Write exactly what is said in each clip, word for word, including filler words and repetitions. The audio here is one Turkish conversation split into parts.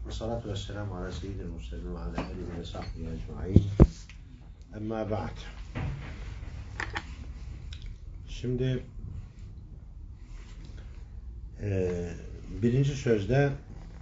Salatu vesselamu ala seyyidil murselin ve ala alihi ve sahbihi ecmaîn. Emma ba'd. Şimdi e, birinci sözde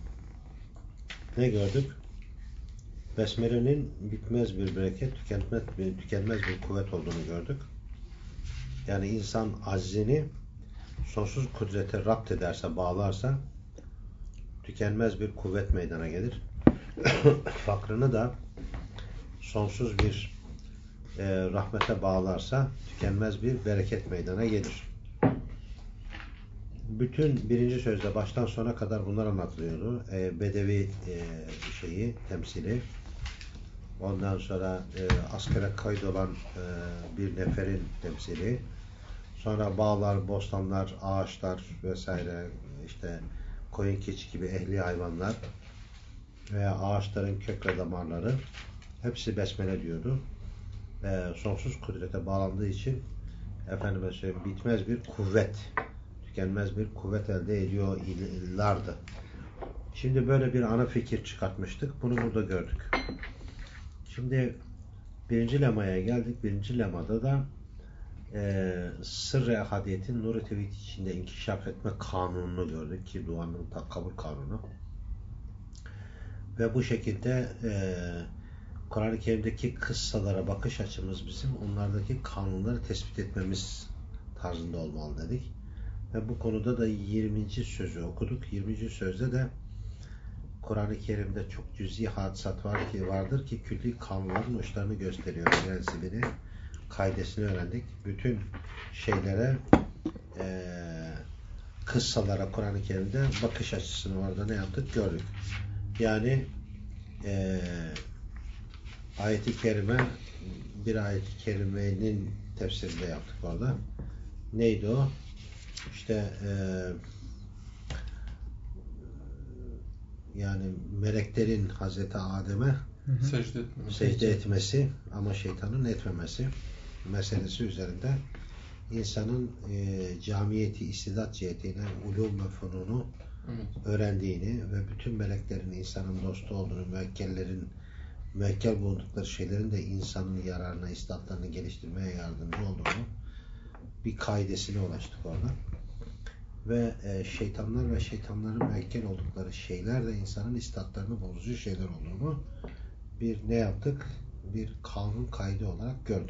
ne gördük? Besmele'nin bitmez bir bereket, tükenmez bir, tükenmez bir kuvvet olduğunu gördük. Yani insan aczini sonsuz kudrete rapt ederse, bağlarsa tükenmez bir kuvvet meydana gelir. Fakrını da sonsuz bir e, rahmete bağlarsa tükenmez bir bereket meydana gelir. Bütün birinci sözde baştan sona kadar bunlar anlatılıyordu. E, bedevi e, şeyi, temsili. Ondan sonra e, askere kaydolan e, bir neferin temsili. Sonra bağlar, bostanlar, ağaçlar vesaire, işte koyun, keçi gibi ehli hayvanlar veya ağaçların kök ve damarları hepsi besmele diyordu. E, sonsuz kudrete bağlandığı için efendime söyleyeyim bitmez bir kuvvet, tükenmez bir kuvvet elde ediyorlardı. Şimdi böyle bir ana fikir çıkartmıştık. Bunu burada gördük. Şimdi birinci lemaya geldik. Birinci lemada da e, sırrı ehadiyetin nur-i tevhid içinde inkişaf etme kanununu gördük ki duanın kabul kanunu. Ve bu şekilde e, Kur'an-ı Kerim'deki kıssalara bakış açımız bizim onlardaki kanunları tespit etmemiz tarzında olmalı dedik. Ve bu konuda da yirminci sözü okuduk. yirminci sözde de Kur'an-ı Kerim'de çok cüz'i hadisat var ki vardır ki külli kanunların uçlarını gösteriyor. Prensibini, kaidesini öğrendik. Bütün şeylere e, kıssalara Kur'an-ı Kerim'de bakış açısını orada ne yaptık gördük. Yani e, ayet-i kerime bir ayet-i kerimenin tefsirinde yaptık orada. Neydi o? İşte e, yani meleklerin Hazreti Adem'e secde etmesi. secde etmesi ama şeytanın etmemesi meselesi üzerinde insanın e, camiyeti, istidat cihetiyle ulûm ve fununu evet. öğrendiğini ve bütün meleklerin insanın dostu olduğunu, müekkellerin müekkel bulundukları şeylerin de insanın yararına, istidatlarını geliştirmeye yardımcı olduğunu bir kaidesine ulaştık orada. Ve e, şeytanlar ve şeytanların müekkel oldukları şeyler de insanın istidatlarını bozucu şeyler olduğunu bir ne yaptık? Bir kanun kaydı olarak gördük.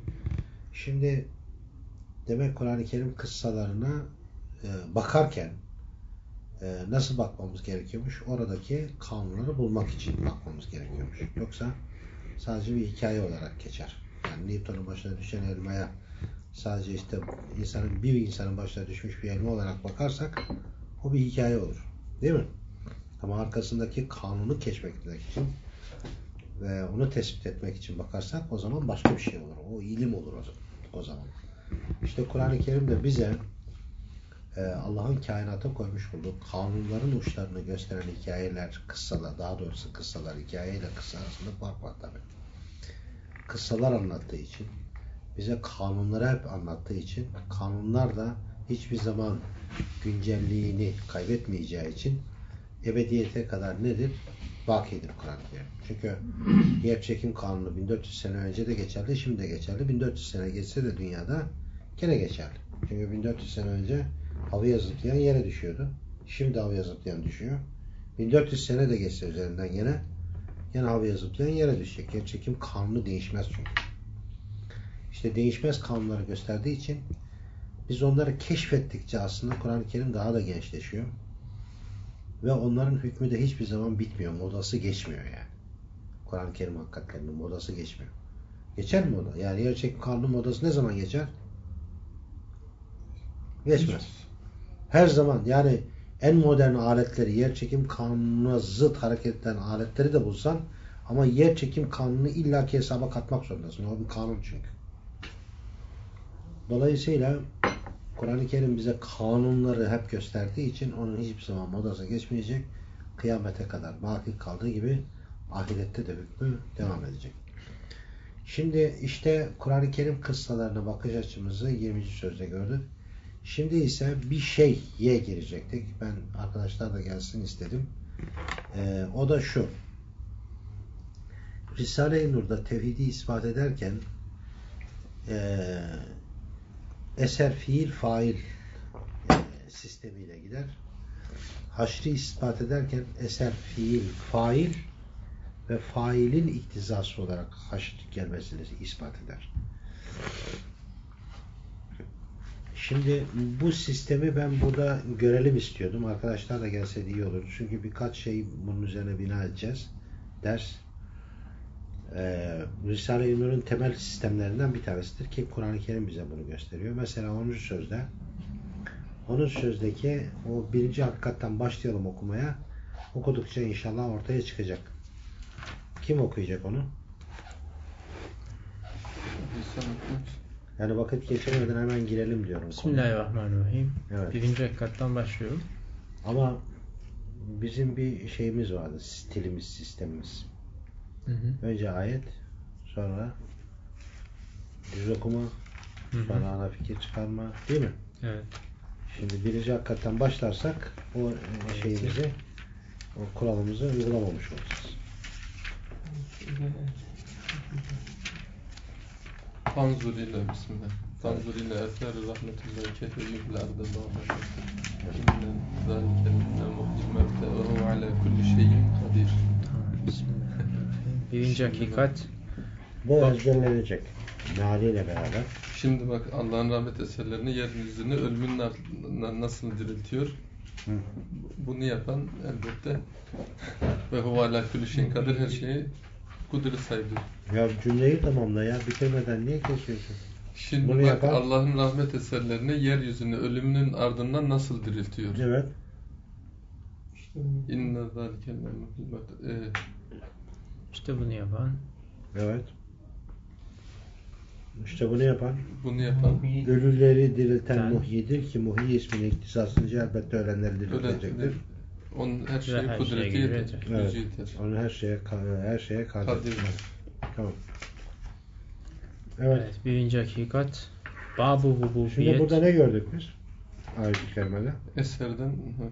Şimdi demek Kur'an-ı Kerim kıssalarına e, bakarken e, nasıl bakmamız gerekiyormuş? Oradaki kanunları bulmak için bakmamız gerekiyormuş. Yoksa sadece bir hikaye olarak geçer. Yani Newton'un başına düşen elmaya sadece işte insanın bir insanın başına düşmüş bir elma olarak bakarsak o bir hikaye olur. Değil mi? Ama arkasındaki kanunu keşfetmek için ve onu tespit etmek için bakarsak o zaman başka bir şey olur. O ilim olur o zaman. O zaman. İşte Kur'an-ı Kerim de bize e, Allah'ın kainata koymuş olduğu kanunların uçlarını gösteren hikayeler, kıssalar, daha doğrusu kıssalar, hikayeyle kıssa arasında fark var tabii. Kıssalar anlattığı için, bize kanunları hep anlattığı için, kanunlar da hiçbir zaman güncelliğini kaybetmeyeceği için ebediyete kadar nedir? Bakidir Kur'an-ı Kerim. Çünkü yer çekim kanunu bin dört yüz sene önce de geçerli, şimdi de geçerli. bin dört yüz sene geçse de dünyada gene geçerli. Çünkü bin dört yüz sene önce havaya zıplayan yere düşüyordu. Şimdi havaya zıplayan düşüyor. bin dört yüz sene de geçse üzerinden gene gene havaya zıplayan yere düşecek. Yer çekim kanunu değişmez çünkü. İşte değişmez kanunları gösterdiği için biz onları keşfettikçe aslında Kur'an-ı Kerim daha da gençleşiyor. Ve onların hükmü de hiçbir zaman bitmiyor. Modası geçmiyor yani. Kur'an-ı Kerim hakikatlerinin modası geçmiyor. Geçer mi moda? Yani yerçekim kanunu modası ne zaman geçer? Geçmez. Her zaman yani en modern aletleri, yerçekim kanununa zıt hareket eden aletleri de bulsan ama yerçekim kanunu illaki hesaba katmak zorundasın. O bir kanun çünkü. Dolayısıyla Kur'an-ı Kerim bize kanunları hep gösterdiği için onun hiçbir zaman modası geçmeyecek. Kıyamete kadar baki kaldığı gibi ahirette de hükmü devam edecek. Şimdi işte Kur'an-ı Kerim kıssalarına bakış açımızı yirminci sözde gördük. Şimdi ise bir şeye girecektik. Ben arkadaşlar da gelsin istedim. Ee, o da şu. Risale-i Nur'da tevhidi ispat ederken e, eser, fiil, fail e, sistemiyle gider. Haşri ispat ederken eser, fiil, fail ve failin iktizası olarak haşr gelmesini ispat eder. Şimdi bu sistemi ben burada görelim istiyordum. Arkadaşlar da gelse iyi olur. Çünkü birkaç şey bunun üzerine bina edeceğiz. Ders. Ee, Risale-i Nur'un temel sistemlerinden bir tanesidir ki Kur'an-ı Kerim bize bunu gösteriyor. Mesela onuncu sözde onuncu sözdeki o birinci hakikatten başlayalım okumaya. Okudukça inşallah ortaya çıkacak. Kim okuyacak onu? Yani vakit geçirmeden hemen girelim diyorum. Bismillahirrahmanirrahim. Evet. Birinci hakikatten başlıyorum. Ama bizim bir şeyimiz vardı. Stilimiz, sistemimiz. Hı hı. Önce ayet, sonra düz okuma, Hı hı. sonra ana fikir çıkarma, değil mi? Evet. Şimdi birinci hakikatten başlarsak o şeyimizi, o kuralımızı uygulamamış olacağız. Tanzur ile bismillah. Tanzur ile eser rahmetullahi keyfe yuhlarda bağlı. İnne zâlike minne muhdil mevte ve hu ala kulli şeyin kadir. Tamam. Bismillahirrahmanirrahim. Birinci hakikat. Bu ezberlenecek. Mealiyle beraber. Şimdi bak Allah'ın rahmet eserlerini yeryüzünü ölümün ardından nasıl diriltiyor? Hı. Bunu yapan elbette ve hu ala kulli şeyin kadir, her şeyi kudret sahibidir. Ya cümleyi tamamla ya. Bitirmeden niye kesiyorsun? Şimdi Bunu bak yapan... Allah'ın rahmet eserlerini yeryüzünü ölümünün ardından nasıl diriltiyor? Evet. İnne zâlike minne muhdil mevte. İşte bunu yapan. Evet. İşte bunu yapan, Bunu yapan ölüleri dirilten Sen- muhyidir ki muhyi isminin iktisasınca elbette ölenleri diriltecektir. ölen, onun her şeyi her kudreti şeye yeter. yeter. Gücü Evet. yeter. Onun her şeye her şeye kadir. Kadir. Tamam. Evet. Evet. Birinci hakikat. Bab-ı rububiyet. Şimdi burada ne gördük biz? Ayet-i kerimede. Eserden hı.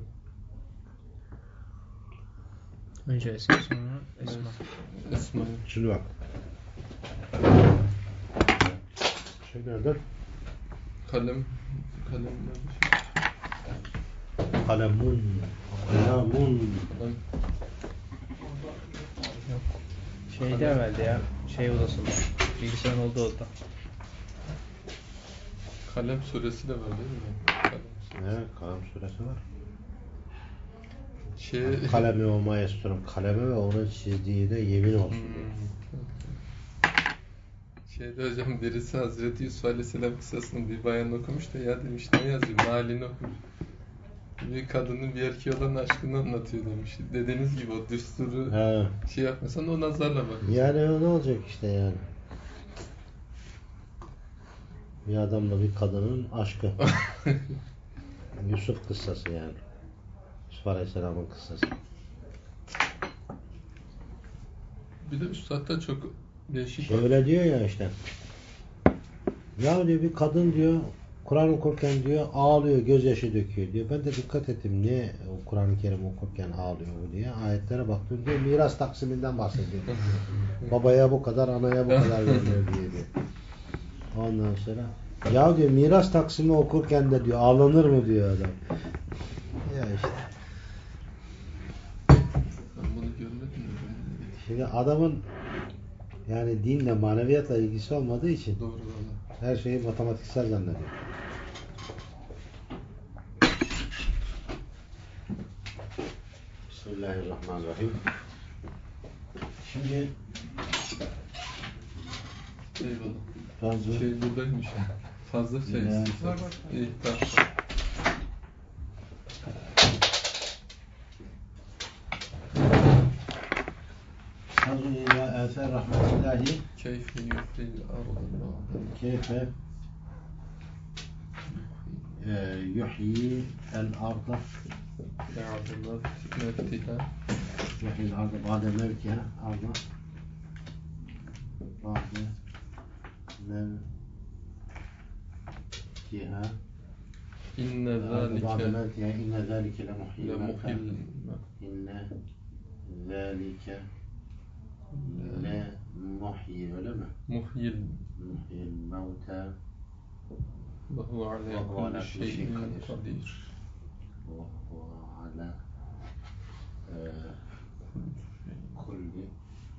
Önce eser, sonra esma. Esma. Şimdi bak. Şey nerede? Kalem. Kalem. Kalemun. Kalemun. Kalem. Yok. Şeyde herhalde ya. Şey odasında. Bilgisayarın olduğu odada. Kalem suresi de var değil mi? Kalem suresi. Evet, kalem suresi var. Şey... Kalemi olmaya istiyorum. Kaleme ve onun çizdiğine yemin olsun. Hmm. Şeyde hocam birisi Hazreti Yusuf Aleyhisselam kıssasını bir bayan okumuş da ya demiş ne yazıyor? Malini okumuş. Bir kadının bir erkeğe olan aşkını anlatıyor demiş. Dediğiniz gibi o düsturu He. şey yapmasan o nazarla bak. Yani o ne olacak işte yani. Bir adamla bir kadının aşkı. Yusuf kıssası yani. Yusuf Aleyhisselam'ın kıssası. Bir de üstad da çok değişik. Şey öyle diyor ya işte. Ya diyor bir kadın diyor Kur'an okurken diyor ağlıyor, gözyaşı döküyor diyor. Ben de dikkat ettim niye Kur'an-ı Kerim okurken ağlıyor bu diye. Ayetlere baktım diyor miras taksiminden bahsediyor. Babaya bu kadar, anaya bu kadar veriyor diye diyor. Ondan sonra ya diyor miras taksimi okurken de diyor ağlanır mı diyor adam. Ya işte. Ben bunu görmedim. Şimdi adamın yani dinle, maneviyatla ilgisi olmadığı için Doğru valla. her şeyi matematiksel zannediyor. Bismillahirrahmanirrahim. Şimdi Eyvallah. fazla Şey buradaymış. Fazla şey Ya. istiyorsan. İyi tamam. fazla ila eser rahmetullahi Keyfi yuhril arda. keyfe e, yuhyi el arda Ya'dullah mevtiha. yuhyi el arda ba'de mevkiha arda ba'de mevkiha İnne arda ba'de zâlike mevkiha inne zâlike le muhyil le mevta muhil. inne zâlike le muhyi, öyle mi? Muhyil. Muhyil mevte Ve huve ala kulli şeyin kadir. Ve huve ala kulli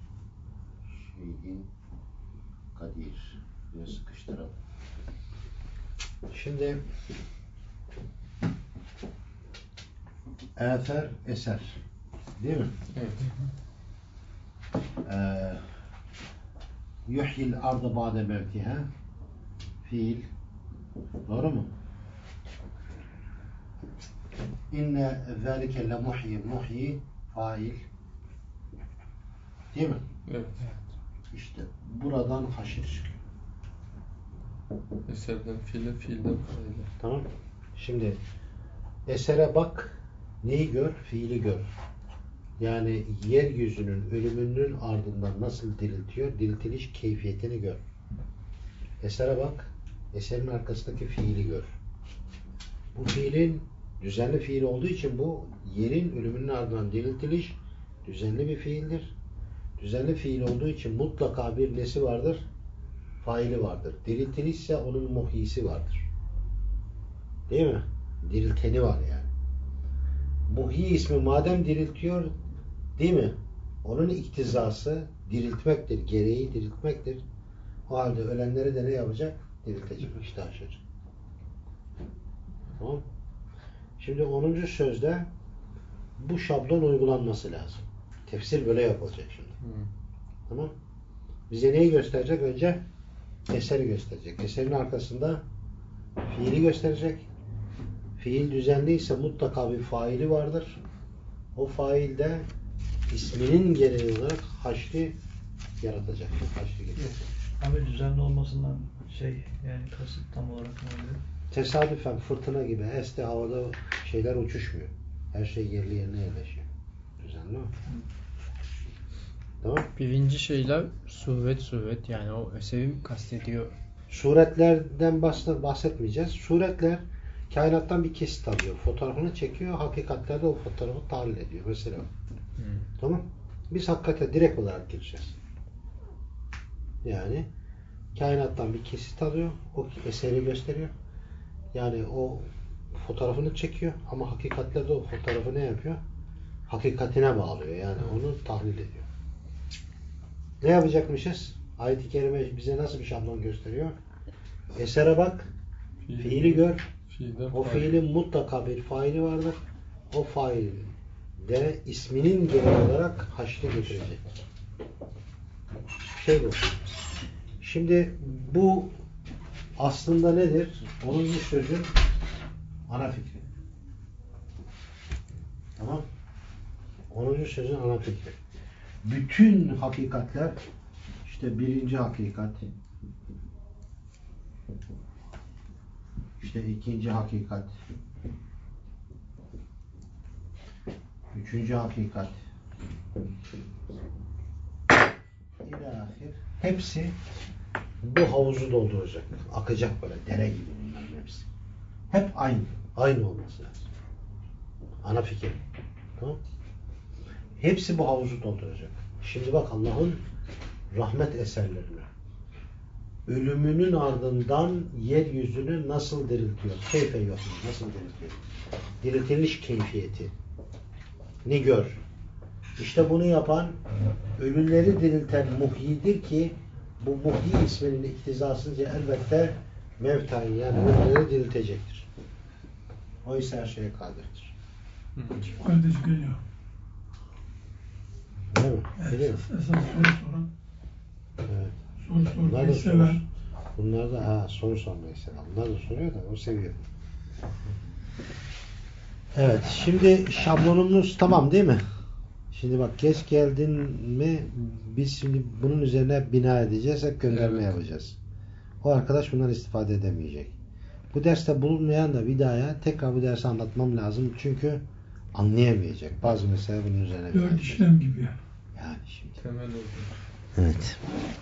şeyin kadir. Biraz sıkıştıralım. Şimdi eser, eser. Değil mi? Evet. Ee, yuhyil ardı ba'de mevtiha. Fiil. Doğru mu? İnne zâlike le muhyi. Muhyi fail. Değil mi? Evet. İşte buradan haşir çıkıyor. Eserden fiile, fiilden faile. Tamam. Şimdi esere bak, neyi gör? Fiili gör. Yani yeryüzünün ölümünün ardından nasıl diriltiyor? Diriltiliş keyfiyetini gör. Esere bak, eserin arkasındaki fiili gör. Bu fiilin düzenli fiil olduğu için bu yerin ölümünün ardından diriltiliş düzenli bir fiildir. Düzenli fiil olduğu için mutlaka bir nesi vardır? Faili vardır. Diriltiliş ise onun muhyisi vardır. Değil mi? Dirilteni var yani. Muhyi ismi madem diriltiyor, değil mi? Onun iktizası diriltmektir. Gereği diriltmektir. O halde ölenleri de ne yapacak? Diriltecek. İşte aşacak. Tamam. Şimdi onuncu sözde bu şablon uygulanması lazım. Tefsir böyle yapılacak şimdi. Hı. Tamam. Bize neyi gösterecek? Önce eseri gösterecek. Eserin arkasında fiili gösterecek. Fiil düzenliyse mutlaka bir faili vardır. O fail de isminin gereği olarak haşri yaratacak. Haşri getirecek. Abi düzenli olmasından şey yani kasıt tam olarak ne oluyor? Tesadüfen fırtına gibi esti havada şeyler uçuşmuyor. Her şey yerli yerine yerleşiyor. Düzenli mi? Tamam. Birinci şeyler suret suret yani o eseri kastediyor. Suretlerden bahsetmeyeceğiz. Suretler kainattan bir kesit alıyor. Fotoğrafını çekiyor. Hakikatlerde o fotoğrafı tahlil ediyor. Mesela. Hmm. Tamam. Biz hakikate direkt olarak gireceğiz. Yani kainattan bir kesit alıyor. O eseri gösteriyor. Yani o fotoğrafını çekiyor ama hakikatlerde o fotoğrafı ne yapıyor? Hakikatine bağlıyor. Yani onu tahlil ediyor. Ne yapacakmışız? Ayet-i Kerime bize nasıl bir şablon gösteriyor? Esere bak, Fiili, fiili gör. Fiilden O fail. fiilin mutlaka bir faili vardır. O fail de isminin gereği olarak haşre getirecek. Şey bu. Şimdi bu aslında nedir? Onuncu sözün ana fikri. Tamam. Onuncu sözün ana fikri. Bütün hakikatler işte birinci hakikat, işte ikinci hakikat, üçüncü hakikat, ilahir, hepsi bu havuzu dolduracak. Akacak böyle dere gibi bunların hepsi. Hep aynı. Aynı olması lazım. Ana fikir. Tamam. Hepsi bu havuzu dolduracak. Şimdi bak Allah'ın rahmet eserlerine. Ölümünün ardından yeryüzünü nasıl diriltiyor? Keyfe yok. Nasıl diriltiyor? Diriltiliş keyfiyeti. Ne gör? İşte bunu yapan ölüleri dirilten muhyidir ki bu muhyi isminin iktizasınca elbette mevtayı yani ölüleri diriltecektir. O ise her şeye kadirdir. Kardeş geliyor. Değil mi? Geliyor. Esas, esas soru soran. Evet. Soru Bunlar sormayı da seven. soru, bunlar da ha, soru sormayı seven. Bunlar da soruyor da o seviyor. Evet. Şimdi şablonumuz tamam değil mi? Şimdi bak geç geldin mi biz şimdi bunun üzerine bina edeceğiz. Hep gönderme Evet. yapacağız. O arkadaş bundan istifade edemeyecek. Bu derste bulunmayan da vidaya tekrar bu dersi anlatmam lazım. Çünkü anlayamayacak. Bazı mesele bunun üzerine bina Dört edeceğiz. işlem gibi yani. Yani şimdi. Temel oldu. Evet.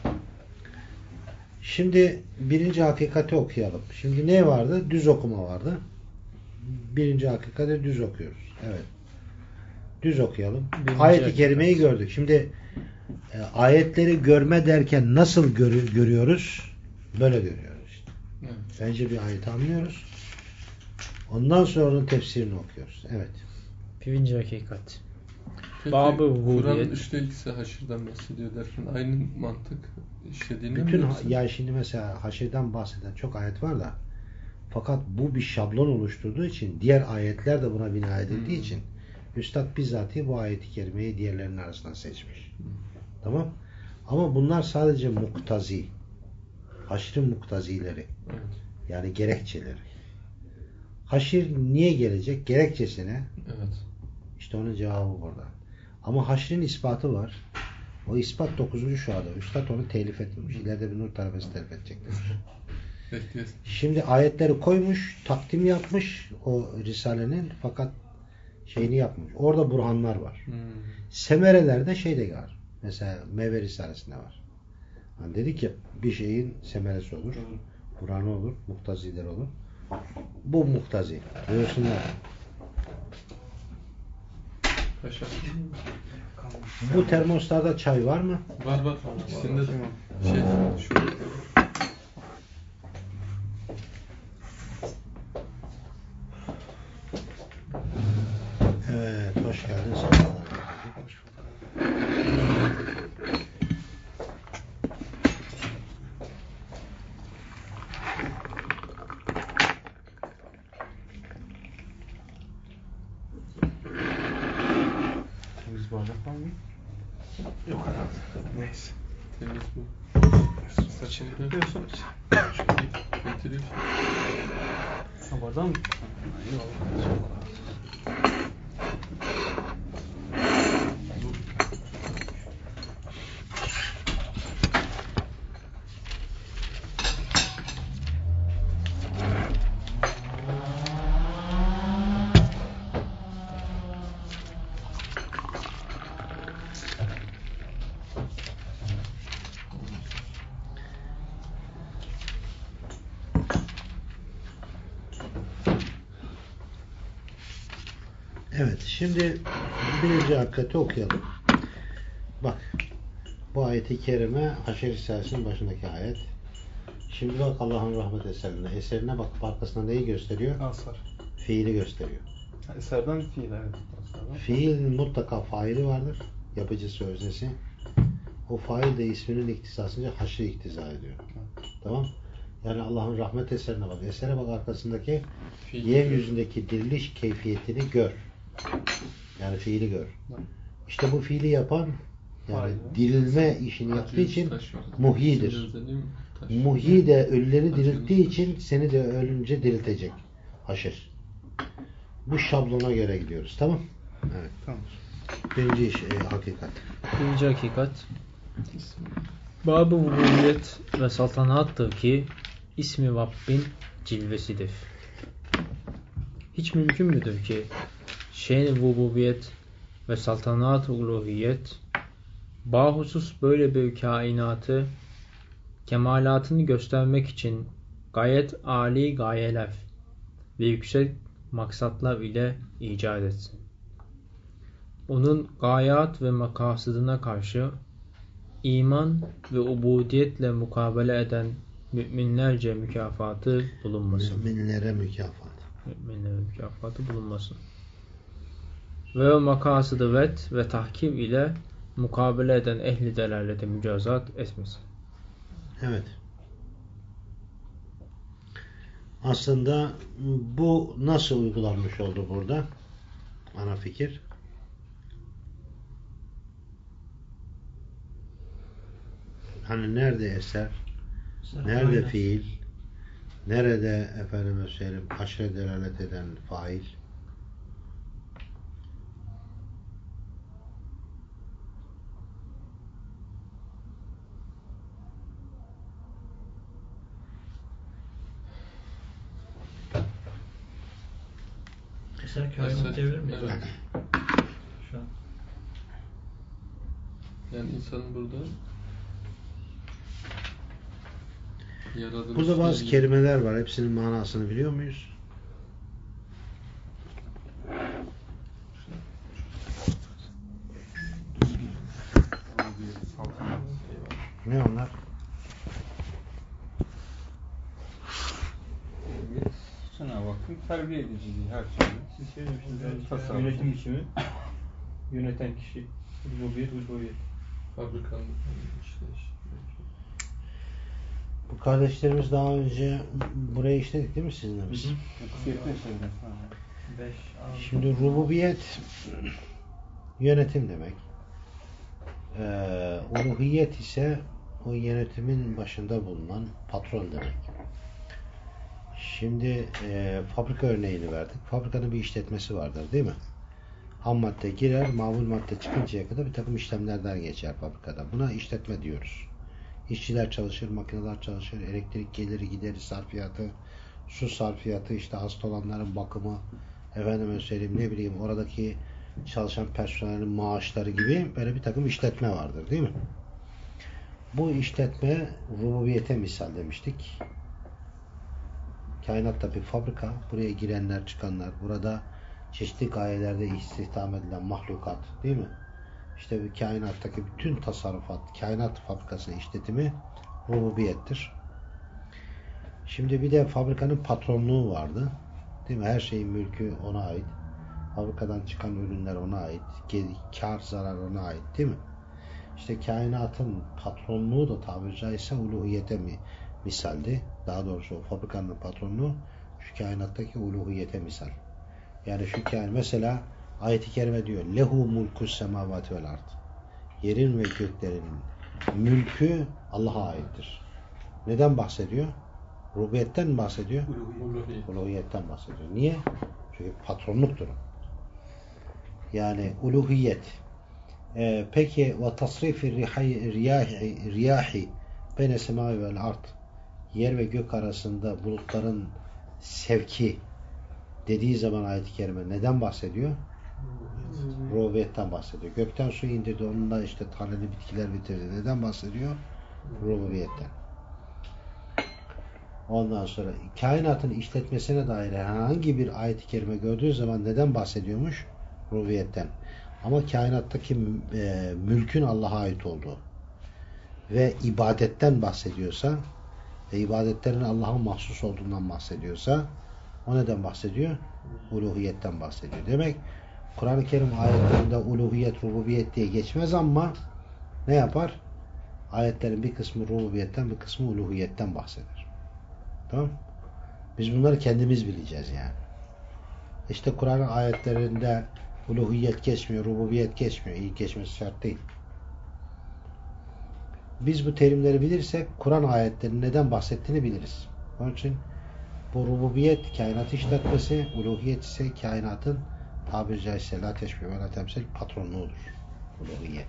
Şimdi birinci hakikati okuyalım. Şimdi ne vardı? Düz okuma vardı. Birinci hakikati düz okuyoruz. Evet. Düz okuyalım. Birinci Ayet-i hakikat. kerimeyi gördük. Şimdi e, ayetleri görme derken nasıl görü- görüyoruz? Böyle görüyoruz işte. Evet. Bence bir ayeti anlıyoruz. Ondan sonra onun tefsirini okuyoruz. Evet. Birinci hakikat. Peki Bab-ı Kur'an'ın vubiyet. üçte ikisi haşirden bahsediyor derken aynı mantık işlediğinde mi Bütün ha- yoksa? yani şimdi mesela haşirden bahseden çok ayet var da fakat bu bir şablon oluşturduğu için diğer ayetler de buna bina edildiği Hmm. için Üstad bizzati bu ayeti kerimeyi diğerlerinin arasından seçmiş. Hmm. Tamam. Ama bunlar sadece muktazi. Haşrin muktazileri. Evet. Yani gerekçeleri. Haşir niye gelecek? Gerekçesine. Evet. İşte onun cevabı burada. Ama haşrin ispatı var. O ispat dokuzuncu şuada. Üstad onu telif etmemiş. İleride bir nur talebesi telif edecektir. Bekliyoruz. Şimdi ayetleri koymuş, takdim yapmış o Risale'nin fakat şeyini yapmış. Orada burhanlar var. Hmm. Semerelerde şey de var. Mesela Meyve Risalesi'nde var. Hani dedi ki bir şeyin semeresi olur. Doğru. Burhanı olur, muktaziler olur. Bu muktazi. Buyursunlar. Paşa. Bu termoslarda çay var mı? Var var. İkisinde de şey şu. Evet, hoş geldin. Selamlar. Temiz bardak var mı? Yok herhalde. Neyse. Temiz bu. Saçını yapıyorsunuz. Getiriyor. Ha bardağı mı? Yok. Evet, şimdi birinci hakikati okuyalım. Bak, bu ayeti kerime Haşr Risalesi'nin başındaki ayet. Şimdi bak Allah'ın rahmet eserine. Eserine bak, arkasında neyi gösteriyor? Asar. Fiili gösteriyor. Eserden fiil evet. Asardan. Fiil mutlaka faili vardır. Yapıcısı, öznesi. O fail de isminin iktisasınca haşrı iktiza ediyor. Tamam? Yani Allah'ın rahmet eserine bak. Esere bak, arkasındaki Fiil. yeryüzündeki diriliş keyfiyetini gör. Yani fiili gör. İşte bu fiili yapan yani Fail. dirilme işini yaptığı için Taş var. muhyidir. Şimdi özelliği mi? Taş. Muhyi de ölüleri dirilttiği için seni de ölünce diriltecek. Haşr. Bu şablona göre gidiyoruz. Tamam? Evet. Tamam. Birinci iş, e, hakikat. Birinci hakikat. Bab-ı vubiyet ve saltanattır ki ismi Rabbin cilvesidir. Hiç mümkün müdür ki şeyn-i vubiyet ve saltanat-ı uluhiyet bahusus böyle bir kainatı kemalatını göstermek için gayet âli gayeler ve yüksek maksatlar ile icat etsin. Onun gayat ve makasıdına karşı iman ve ubudiyetle mukabele eden müminlerce mükafatı bulunmasın. Müminlere mükafat. Müminlere mükafatı bulunmasın. Ve o makasıdı vet ve tahkim ile mukabele eden ehli delalete mücazat etmesin. Evet. Aslında bu nasıl uygulanmış oldu burada? Ana fikir. Hani nerede eser? Nerede Aynen. fiil? Nerede efendime söyleyeyim haşre delalet eden fail? Eser kainat diyebilir miyiz? Evet. Şu an. Yani insanın burada yaratılış Burada bazı ilgili- kelimeler var. Hepsinin manasını biliyor muyuz? Ne onlar? Cenab-ı Hakk'ın terbiye ediciliği her türlü. Siz şey demiştiniz, Tasarruf. yönetim biçimi, yöneten kişi, rububiyet, uluhiyet. Fabrikanın işte işte. Bu kardeşlerimiz daha önce buraya işledik değil mi sizinle biz? beş, altı. Şimdi rububiyet yönetim demek. Ee, uluhiyet ise o yönetimin başında bulunan patron demek. Şimdi e, fabrika örneğini verdik. Fabrikanın bir işletmesi vardır değil mi? Ham madde girer, mamul madde çıkıncaya kadar bir takım işlemlerden geçer fabrikada. Buna işletme diyoruz. İşçiler çalışır, makineler çalışır, elektrik geliri, gideri, sarfiyatı, su sarfiyatı, işte hasta olanların bakımı, efendime söyleyeyim ne bileyim oradaki çalışan personelin maaşları gibi böyle bir takım işletme vardır değil mi? Bu işletme rububiyete misal demiştik. Kainatta bir fabrika, buraya girenler çıkanlar, burada çeşitli gayelerde istihdam edilen mahlukat değil mi? İşte bu kainattaki bütün tasarrufat, kainat fabrikasının işletimi rububiyettir. Şimdi bir de fabrikanın patronluğu vardı. Değil mi? Her şeyin mülkü ona ait. Fabrikadan çıkan ürünler ona ait. Kar zarar ona ait değil mi? İşte kainatın patronluğu da tabiri caizse uluhiyete mi misaldi. Daha doğrusu o fabrikanın patronluğu şu kainattaki uluhiyete misal. Yani şu kainat mesela ayet-i kerime diyor lehu mulkus semavati vel ard. Yerin ve göklerin mülkü Allah'a aittir. Neden bahsediyor? Rububiyetten mi bahsediyor? Uluhiyet. Uluhiyetten bahsediyor. Niye? Çünkü patronluktur. Yani uluhiyet. Ee, peki ve tasrifi riyahi riyahi beyne semai vel ard. Yer ve gök arasında bulutların sevki dediği zaman ayet-i kerime neden bahsediyor? Rububiyetten bahsediyor. Gökten su indirdi, onunla işte taneli bitkiler bitirdi. Neden bahsediyor? Rububiyetten. Ondan sonra kainatın işletmesine dair herhangi bir ayet-i kerime gördüğü zaman neden bahsediyormuş? Rububiyetten. Ama kainattaki e, mülkün Allah'a ait olduğu ve ibadetten bahsediyorsa ve ibadetlerin Allah'a mahsus olduğundan bahsediyorsa o neden bahsediyor? Uluhiyetten bahsediyor. Demek Kur'an-ı Kerim ayetlerinde uluhiyet, rububiyet diye geçmez ama ne yapar? Ayetlerin bir kısmı rububiyetten, bir kısmı uluhiyetten bahseder. Tamam? Biz bunları kendimiz bileceğiz yani. İşte Kur'an'ın ayetlerinde uluhiyet geçmiyor, rububiyet geçmiyor. İyi geçmesi şart değil. Biz bu terimleri bilirsek Kur'an ayetlerinin neden bahsettiğini biliriz. Onun için bu rububiyet kainat işletmesi, uluhiyet ise kainatın tabiri caizse la teşbih ve la temsil patronluğudur. Uluhiyet.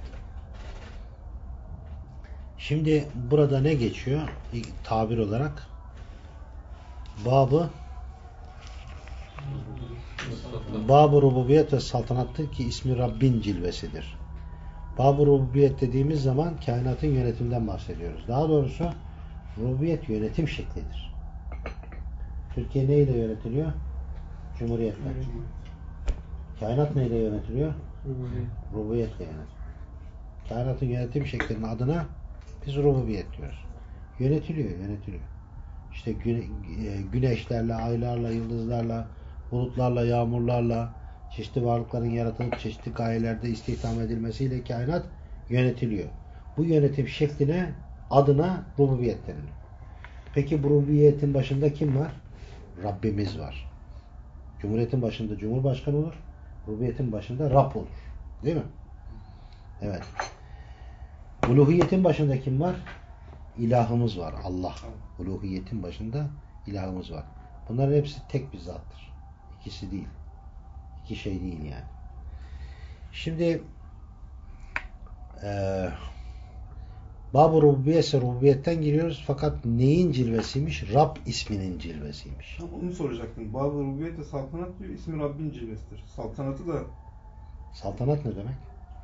Şimdi burada ne geçiyor? Tabir olarak babı Bab-ı Rububiyet ve Saltanattır ki ismi Rabbin cilvesidir. Bab-ı Rububiyet dediğimiz zaman kainatın yönetiminden bahsediyoruz. Daha doğrusu rububiyet yönetim şeklidir. Türkiye neyle yönetiliyor? Cumhuriyetle. Kainat neyle yönetiliyor? Rububiyet. Rububiyetle yönetiliyor. Kainatın yönetim şeklinin adına biz rububiyet diyoruz. Yönetiliyor, yönetiliyor. İşte güneşlerle, aylarla, yıldızlarla, bulutlarla, yağmurlarla, çeşitli varlıkların yaratılıp çeşitli gayelerde istihdam edilmesiyle kainat yönetiliyor. Bu yönetim şekline, adına rububiyet deniliyor. Peki bu rububiyetin başında kim var? Rabbimiz var. Cumhuriyetin başında Cumhurbaşkanı olur. Rububiyetin başında Rab olur. Değil mi? Evet. Uluhiyetin başında kim var? İlahımız var. Allah. Uluhiyetin başında ilahımız var. Bunların hepsi tek bir zattır. İkisi değil. İki şey değil yani. Şimdi eee Bab-ı Rububiyetse rububiyetten giriyoruz fakat neyin cilvesiymiş? Rab isminin cilvesiymiş. Tam onu soracaktım. Bab-ı Rububiyet ve saltanat diyor. İsmi Rabbin cilvesidir. Saltanatı da Saltanat ne demek?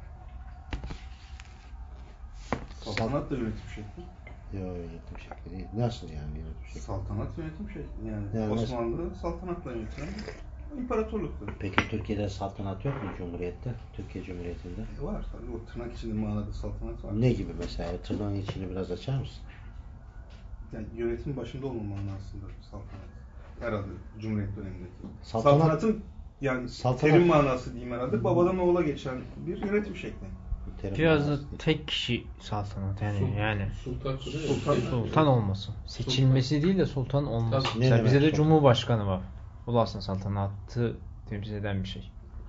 saltanat da yönetim şekli. Yok yönetim şekli değil. Nasıl yani yönetim şekli? Saltanat yönetim şekli. Yani, Yani Osmanlı saltanatla yönetilen İmparatorluktu. Peki Türkiye'de saltanat yok mu Cumhuriyet'te? Türkiye Cumhuriyeti'nde? E var tabii. O tırnak içinde manada saltanat var. Ne gibi mesela? Tırnağın içini biraz açar mısın? Yani yönetim başında olma manasında saltanat. Herhalde Cumhuriyet dönemindeki. Saltanat- Saltanatın yani Saltanat- terim manası diyeyim herhalde. Babadan oğula geçen bir yönetim şekli. Terim Biraz da manası değil. tek kişi saltanat yani Sul- yani Sultan kuruyor. Sultan- Şey- sultan olması. Seçilmesi değil de sultan olması. Tabii. Mesela Ne bize demek de sultan? cumhurbaşkanı var. Bu da aslında saltanatı temsil eden bir şey.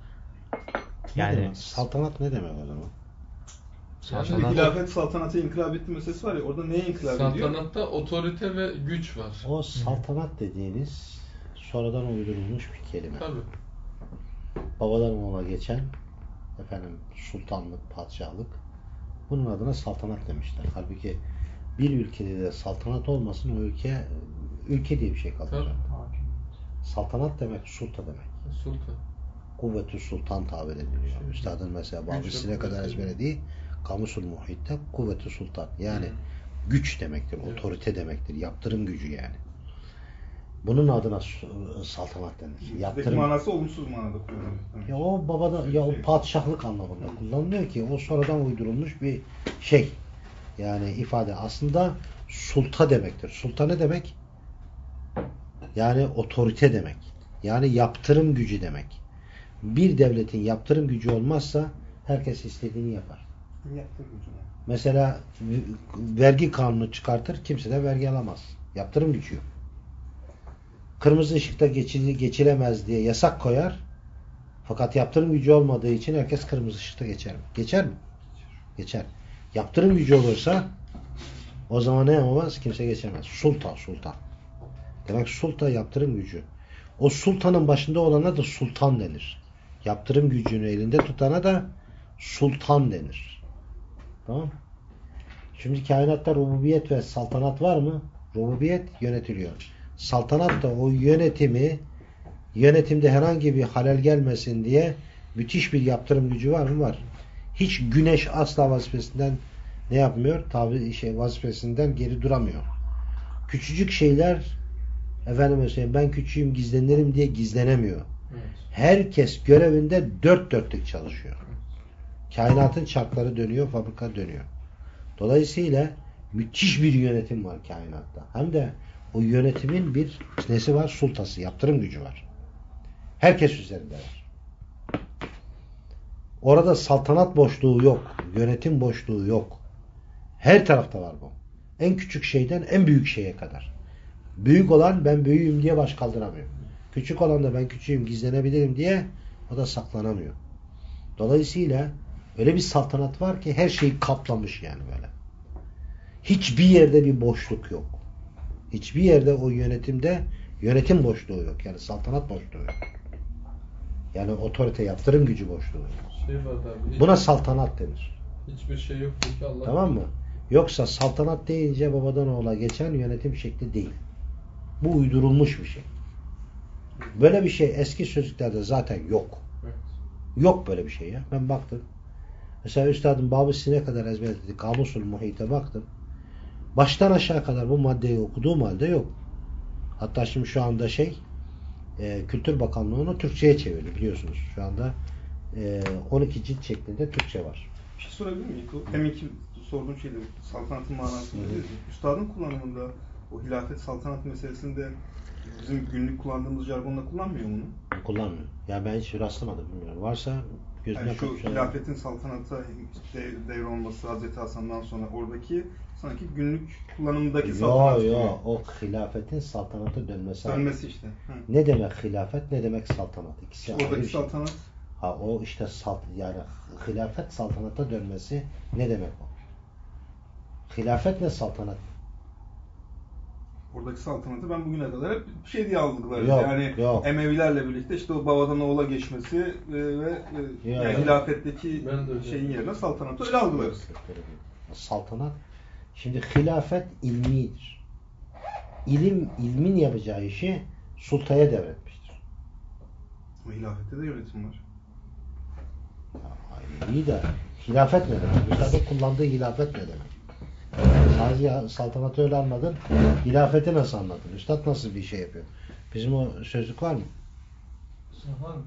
Ne Yani demek? Saltanat ne demek o zaman? Şimdi saltanat hilafet saltanata inkılap etti meselesi var ya, orada neye inkılap ediyor? Saltanatta otorite ve güç var. O saltanat dediğiniz sonradan uydurulmuş bir kelime. Tabii. Babadan oğula geçen efendim sultanlık, padişahlık, bunun adına saltanat demişler. Halbuki bir ülkede de saltanat olmasın, o ülke ülke diye bir şey kalır. Tabii. Saltanat demek sulta demek. Sultan. Kuvvetü sultan tabir ediliyor. Şey, Üstadın mesela güç Babisi'ne ve kadar kuvvet ezberlediği Kamusul Muhit'te kuvvetü sultan. Yani Hı. güç demektir, Evet. otorite demektir, yaptırım gücü yani. Bunun adına su- saltanat denir. Bizdeki Yaptırım. manası olumsuz manada kullanılıyor. Evet. Ya o babada ya o padişahlık anlamında kullanılıyor ki o sonradan uydurulmuş bir şey. Yani ifade aslında sulta demektir. Sulta ne demek? Yani otorite demek. Yani yaptırım gücü demek. Bir devletin yaptırım gücü olmazsa herkes istediğini yapar. Yaptırım gücü. Mesela vergi kanunu çıkartır, kimse de vergi alamaz. Yaptırım gücü yok. Kırmızı ışıkta geçil, geçilemez diye yasak koyar. Fakat yaptırım gücü olmadığı için herkes kırmızı ışıkta geçer mi? Geçer mi? Geçer. Yaptırım gücü olursa o zaman ne yapamaz? Kimse geçemez. Sultan, sultan. Demek sultan yaptırım gücü. O sultanın başında olana da sultan denir. Yaptırım gücünü elinde tutana da sultan denir. Tamam. Şimdi kainatta rububiyet ve saltanat var mı? Rububiyet yönetiliyor. Saltanat da o yönetimi, yönetimde herhangi bir halel gelmesin diye müthiş bir yaptırım gücü var mı? Var. Hiç güneş asla vazifesinden ne yapmıyor? Tabi şey vazifesinden geri duramıyor. Küçücük şeyler efendim mesela ben küçüğüm gizlenirim diye gizlenemiyor. Evet. Herkes görevinde dört dörtlük çalışıyor. Kainatın çarkları dönüyor, fabrika dönüyor. Dolayısıyla müthiş bir yönetim var kainatta. Hem de o yönetimin bir nesi var? Sultası, yaptırım gücü var. Herkes üzerinde var. Orada saltanat boşluğu yok. Yönetim boşluğu yok. Her tarafta var bu. En küçük şeyden en büyük şeye kadar. Büyük olan ben büyüğüm diye baş kaldıramıyor. Küçük olan da ben küçüğüm gizlenebilirim diye o da saklanamıyor. Dolayısıyla öyle bir saltanat var ki her şeyi kaplamış yani böyle. Hiçbir yerde bir boşluk yok. Hiçbir yerde o yönetimde yönetim boşluğu yok. Yani saltanat boşluğu yok. Yani otorite, yaptırım gücü boşluğu yok. Şey var abi. Buna saltanat denir. Hiçbir şey yok ki Allah. Tamam mı? Yoksa saltanat deyince babadan oğula geçen yönetim şekli değil. Bu uydurulmuş bir şey. Böyle bir şey eski sözlüklerde zaten yok. Evet. Yok böyle bir şey ya. Ben baktım. Mesela Üstadın Babisi'ne kadar ezberledi. Kamusul Muhit'e baktım. Baştan aşağı kadar bu maddeyi okuduğum halde yok. Hatta şimdi şu anda şey e, Kültür Bakanlığı onu Türkçe'ye çevirdi biliyorsunuz. Şu anda e, on iki cilt şeklinde Türkçe var. Bir şey sorabilir miyim? Deminki sorduğum şeyde saltanatın manasını Hı hı. biliyorsun. Üstadın kullanımında o hilafet saltanat meselesinde bizim günlük kullandığımız jargonla kullanmıyor mu bunu? Kullanmıyor. Ya ben hiç rastlamadım bilmiyorum. Varsa gözüne Yani şu kapışan- hilafetin saltanata de- devrolması Hazreti Hasan'dan sonra oradaki sanki günlük kullanımındaki Yo saltanat gibi. yo o hilafetin saltanata dönmesi. Dönmesi işte. Hı. Ne demek hilafet, ne demek saltanat? İkisi ayrı Oradaki bir şey. saltanat Ha o işte salt yani hilafet saltanata dönmesi ne demek o? Hilafet ne saltanat? oradaki saltanatı ben bugüne kadar hep bir şey diye algılarım. Yok, Yani yok. Emevilerle birlikte işte o babadan oğula geçmesi e, ve e, Yok. yani hilafetteki Ben de öyle. şeyin yerine saltanatı öyle algılarız. Saltanat. Şimdi hilafet ilmidir. İlim, ilmin yapacağı işi sultaya devretmiştir. Ama hilafette de yönetim var. Ya, iyi de hilafet ne demek? Üstadın kullandığı hilafet ne demek? Sadece saltanatı öyle anladın. Hilafeti nasıl anladın? Üstad nasıl bir şey yapıyor? Bizim o sözlük var mı? İslah var mı?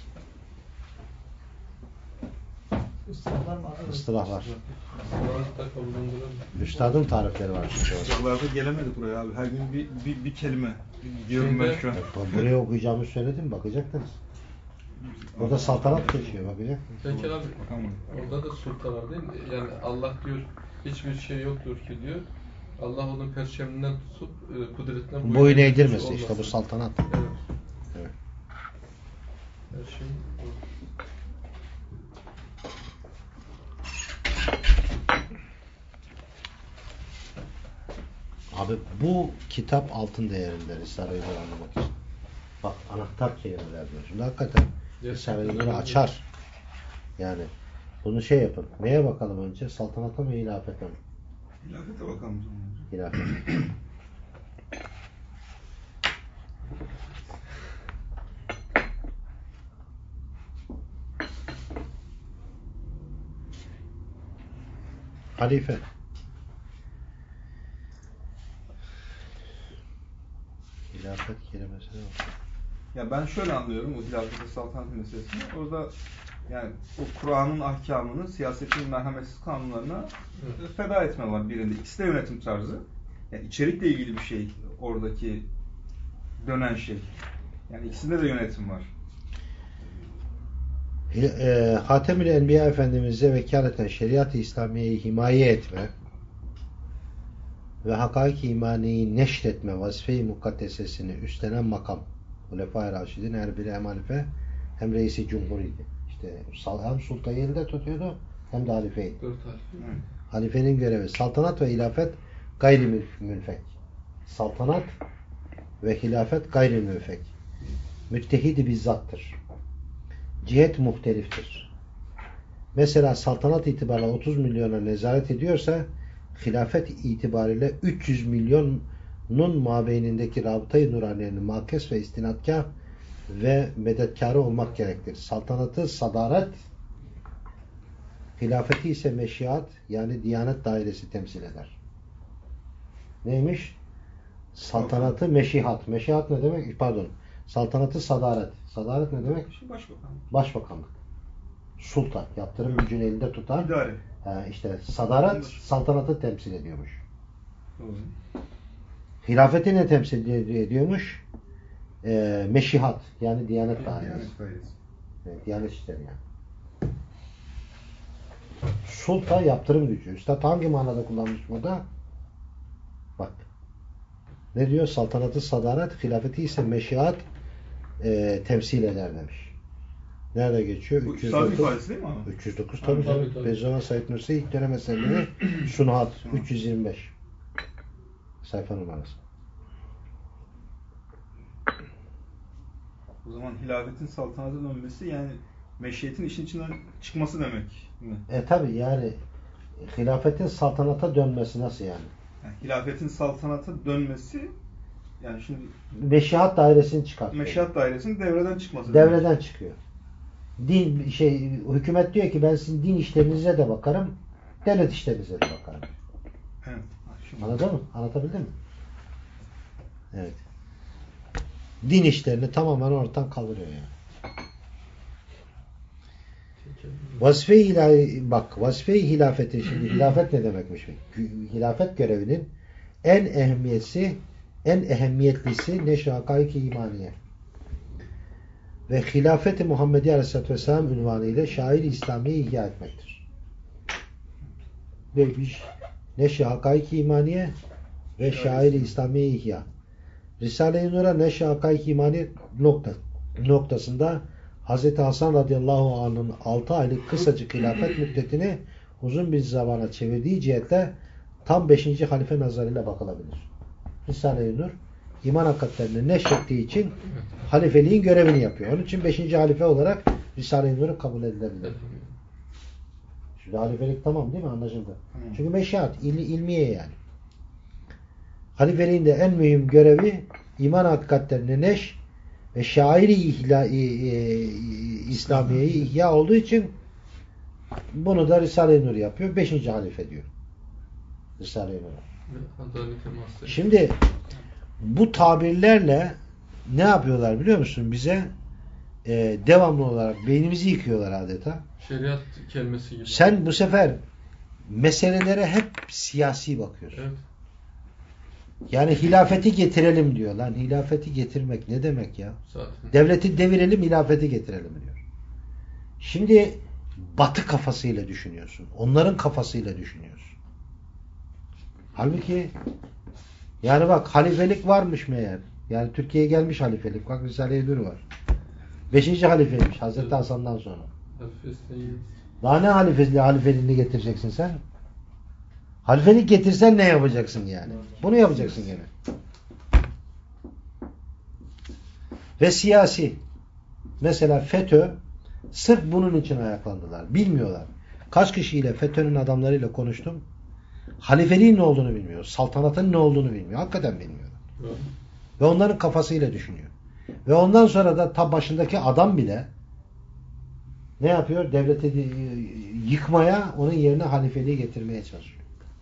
İslah var mı? Istılah var. Sıralarda kabullendirelim. Üstadın tarifleri var. Sıralarda gelemedik buraya abi. Her gün bir, bir, bir kelime diyorum ben şu an. Buraya okuyacağımı söyledim, bakacaktınız. Orada saltanat geçiyor, bakacaktınız. Peki abi, Bakalım. orada da sulta var değil mi? Yani Allah diyor, hiçbir şey yoktur ki diyor. Allah onun perçeminden tutup e, kudretinden Boyun eğdirmesi olmasın. işte bu saltanat. Evet. Evet. Her şey bu. Abi bu kitap altın değerinde Risale-i Nur anlamak için. Bak anahtar kelimeler diyor. Şimdi hakikaten Risale-i Nur'u açar. Yani bunu şey yapın. Neye bakalım önce? Saltanata mı, hilafete mi? Hilafete bakalım. Hilafet. Halife. Hilafet kelimesine bak. Ya ben şöyle anlıyorum o hilafet ve saltanat meselesini. Orada yani o Kur'an'ın ahkamını siyasetin merhametsiz kanunlarına Evet. feda etme var birinde. İkisi de yönetim tarzı. Yani içerikle ilgili bir şey oradaki dönen şey. Yani ikisinde de yönetim var. E, Hatem-ül Enbiya Efendimiz'e vekaleten şeriat-ı İslamiye'yi himaye etme ve hakaik-i imaniyi neşretme vazife-i mukaddesesini üstlenen makam. Hulefai Raşidin her biri hem halife hem reisi cumhuriydi. İşte hem sultayı elde tutuyordu hem de halifeydi. Dört harfi. Evet. Halifenin görevi saltanat ve hilafet gayri mülfek. Saltanat ve hilafet gayri mülfek. Müttehidi bizzattır. Cihet muhteliftir. Mesela saltanat itibariyle otuz milyona nezaret ediyorsa hilafet itibariyle üç yüz milyonun mabeynindeki rabıta-i nuraniyenin makes ve istinatkâh ve medetkârı olmak gerektir. Saltanatı sadaret, hilafeti ise meşiat yani diyanet dairesi temsil eder. Neymiş? Saltanatı meşihat. Meşihat ne demek? Pardon. Saltanatı sadaret. Sadaret ne demek? Başbakan. Başbakanlık. Sultan. Yaptırım gücünü elinde tutan. İdare. E, işte sadaret saltanatı temsil ediyormuş. Doğru. Hilafeti ne temsil ediyormuş? E, meşihat. Yani diyanet dairesi. Diyanet dairesi. Evet, diyanet işleri yani. Sultan yaptırım gücü. Üstad hangi manada kullanmış burada? Bak. Ne diyor? Saltanatı sadaret, hilafeti ise meşiat e, temsil eder demiş. Nerede geçiyor? Bu üç yüz üstadın dokuz. ifadesi değil mi abi? üç yüz dokuz Ha, tabii tabii, canım. tabii. Bezoğan Said Nursi ilk dönem eserleri Sunuhat üç yüz yirmi beş. Sayfa numarası. O zaman hilafetin saltanata dönmesi yani meşiyetin işin içinden çıkması demek mi? E tabi yani hilafetin saltanata dönmesi nasıl yani? Yani hilafetin saltanata dönmesi yani şimdi Meşihat dairesini çıkartıyor. meşihat dairesinin devreden çıkması demek. Devreden çıkıyor. Din şey hükümet diyor ki ben sizin din işlerinize de bakarım, devlet işlerinize de bakarım. Evet. Şimdi Anladın mı? Anlatabildim mi? Evet. Din işlerini tamamen ortadan kaldırıyor yani. Vazife-i ilahi, bak vazife-i hilafeti, şimdi hilafet ne demekmiş? Hilafet görevinin en ehemmiyetsi, en ehemmiyetlisi neşr-i hakaik-i imaniye. Ve hilafet-i Muhammedi Aleyhisselatü Vesselam ünvanı ile şair-i İslamiye'yi ihya etmektir. Neymiş? Neşr-i hakaik-i imaniye ve şair-i İslamiye'yi ihya. Risale-i Nur'a neşr-i hakaik-i imaniye nokta, noktasında Hazreti Hasan radıyallahu anh'ın altı aylık kısacık hilafet müddetini uzun bir zamana çevirdiği cihetle tam beşinci halife nazarıyla bakılabilir. Risale-i Nur iman hakikatlerini neşrettiği için halifeliğin görevini yapıyor. Onun için beşinci halife olarak Risale-i Nur kabul edilebilir. Şimdi halifelik tamam değil mi? Anlaşıldı. Tamam. Çünkü meşiat, il, ilmiye yani. Halifeliğin de en mühim görevi iman hakikatlerini neş ve şairi ihla, e, e, İslamiye'yi ihya olduğu için bunu da Risale-i Nur yapıyor. Beşinci halife diyor. Risale-i Nur. Şimdi bu tabirlerle ne yapıyorlar biliyor musun? Bize e, devamlı olarak beynimizi yıkıyorlar adeta. Şeriat kelimesi gibi. Sen bu sefer meselelere hep siyasi bakıyorsun. Evet. Yani hilafeti getirelim diyor. Lan hilafeti getirmek ne demek ya? Zaten. Devleti devirelim, hilafeti getirelim diyor. Şimdi Batı kafasıyla düşünüyorsun. Onların kafasıyla düşünüyorsun. Halbuki yani bak halifelik varmış meğer. Yani Türkiye'ye gelmiş halifelik. Bak Risale-i Nur var. Beşinci halifeymiş Hazreti Evet. Hasan'dan sonra. Hafifleyin. Daha ne halifeliği, halifeliğini getireceksin sen? Halifelik getirsen ne yapacaksın yani? Bunu yapacaksın gene. Ve siyasi. Mesela FETÖ sırf bunun için ayaklandılar. Bilmiyorlar. Kaç kişiyle FETÖ'nün adamlarıyla konuştum. Halifeliğin ne olduğunu bilmiyor. Saltanatın ne olduğunu bilmiyor. Hakikaten bilmiyorlar. Evet. Ve onların kafasıyla düşünüyor. Ve ondan sonra da ta başındaki adam bile ne yapıyor? Devleti yıkmaya, onun yerine halifeliği getirmeye çalışıyor.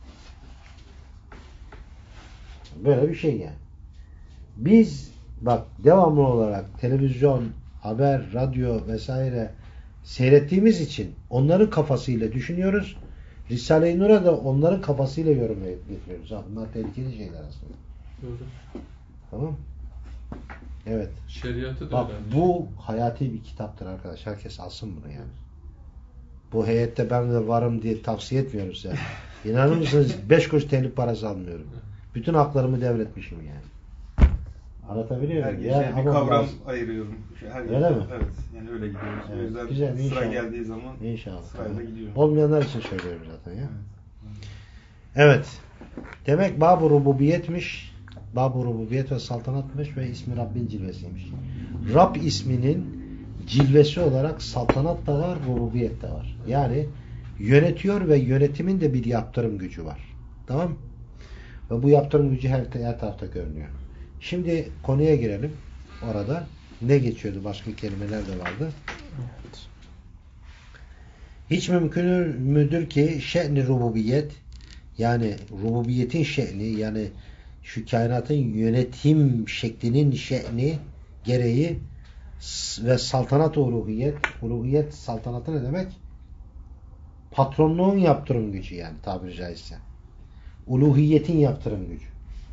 Böyle bir şey yani. Biz bak devamlı olarak televizyon, haber, radyo vesaire seyrettiğimiz için onların kafasıyla düşünüyoruz. Risale-i Nur'a da onların kafasıyla yorum getiriyoruz. Ha, bunlar tehlikeli şeyler aslında. Doğru. Tamam. Evet. Şeriatı da Bak öğrenmiş. bu hayati bir kitaptır arkadaş. Herkes alsın bunu yani. Bu heyette ben de varım diye tavsiye etmiyorum size. İnanır mısınız? Beş kuruş telif parası almıyorum. Bütün haklarımı devretmişim yani. Anlatabiliyor Her muyum? gece Yani bir ama kavram bazı- ayırıyorum. Her Öyle gece, mi? Evet. Yani öyle gidiyoruz. Evet, O yüzden güzel, sıra inşallah. geldiği zaman İnşallah. sırayla Tamam. gidiyor. Olmayanlar için söylüyorum zaten ya. Evet. Demek Bab-ı Rububiyetmiş. Bab-ı Rububiyet ve saltanatmış ve ismi Rabbin cilvesiymiş. Rab isminin cilvesi olarak saltanat da var, rububiyet de var. Yani yönetiyor ve yönetimin de bir yaptırım gücü var. Tamam? Ve bu yaptırım gücü her, her tarafta görünüyor. Şimdi konuya girelim. Orada ne geçiyordu? Başka kelimeler de vardı. Evet. Hiç mümkün müdür ki şe'ni rububiyet, yani rububiyetin şe'ni, yani şu kainatın yönetim şeklinin şe'ni gereği ve saltanat uluhiyet, uluhiyet saltanatı ne demek? Patronluğun yaptırım gücü yani tabiri caizse. Uluhiyetin yaptırım gücü.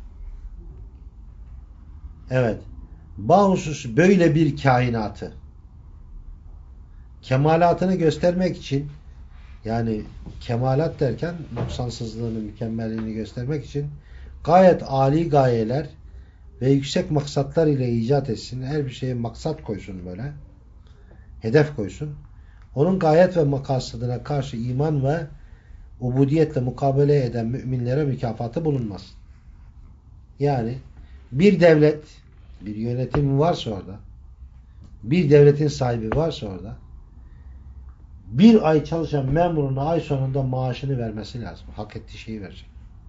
Evet. Bahusus böyle bir kainatı kemalatını göstermek için, yani kemalat derken noksansızlığını, mükemmelliğini göstermek için gayet âli gayeler ve yüksek maksatlar ile icat etsin. Her bir şeye maksat koysun böyle. Hedef koysun. Onun gayet ve makasıdına karşı iman ve ubudiyetle mukabele eden müminlere mükafatı bulunmaz. Yani bir devlet, bir yönetimi varsa orada, bir devletin sahibi varsa orada, bir ay çalışan memuruna ay sonunda maaşını vermesi lazım. Hak ettiği şeyi verecek.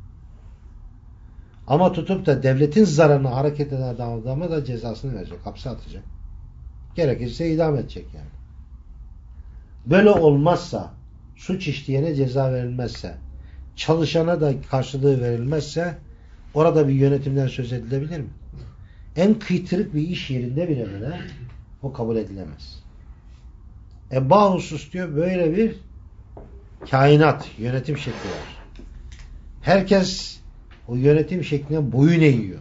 Ama tutup da devletin zararına hareket eden adama da cezasını verecek. Hapse atacak. Gerekirse idam edecek yani. Böyle olmazsa, suç işleyene ceza verilmezse, çalışana da karşılığı verilmezse orada bir yönetimden söz edilebilir mi? En kıytırık bir iş yerinde bile böyle o kabul edilemez. E bahusus diyor böyle bir kainat, yönetim şekli var. Herkes o yönetim şekline boyun eğiyor.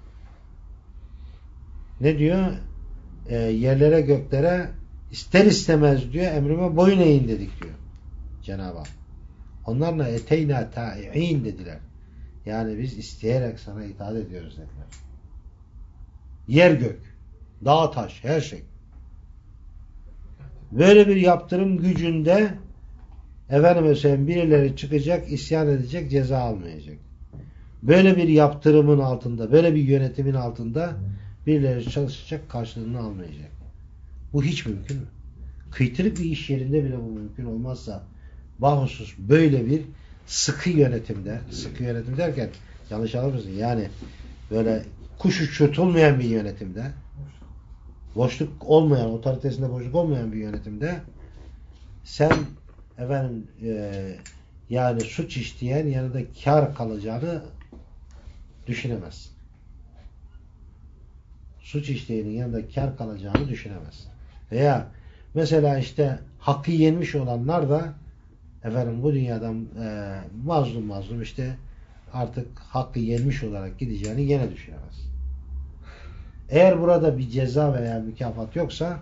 Ne diyor? E, yerlere göklere ister istemez diyor emrime boyun eğin dedik diyor Cenab-ı Hak. Onlarla eteyna ta'i'in dediler. Yani biz isteyerek sana itaat ediyoruz dediler. Yer gök, dağ taş, her şey. Böyle bir yaptırım gücünde efendime söyleyeyim birileri çıkacak, isyan edecek, ceza almayacak. Böyle bir yaptırımın altında, böyle bir yönetimin altında birileri çalışacak, karşılığını almayacak. Bu hiç mümkün mü? Kıytırık bir iş yerinde bile bu mümkün olmazsa bahusus böyle bir sıkı yönetimde, sıkı yönetim derken yanlış anlamasın, yani böyle kuş uçurtulmayan bir yönetimde, boşluk olmayan, otoritesinde boşluk olmayan bir yönetimde sen efendim e, yani suç işleyen yanında kar kalacağını düşünemezsin. Suç işleyenin yanında kar kalacağını düşünemezsin. Veya mesela işte hakkı yenmiş olanlar da efendim bu dünyadan e, mazlum mazlum işte artık hakkı yenmiş olarak gideceğini gene düşünemez. Eğer burada bir ceza veya mükafat yoksa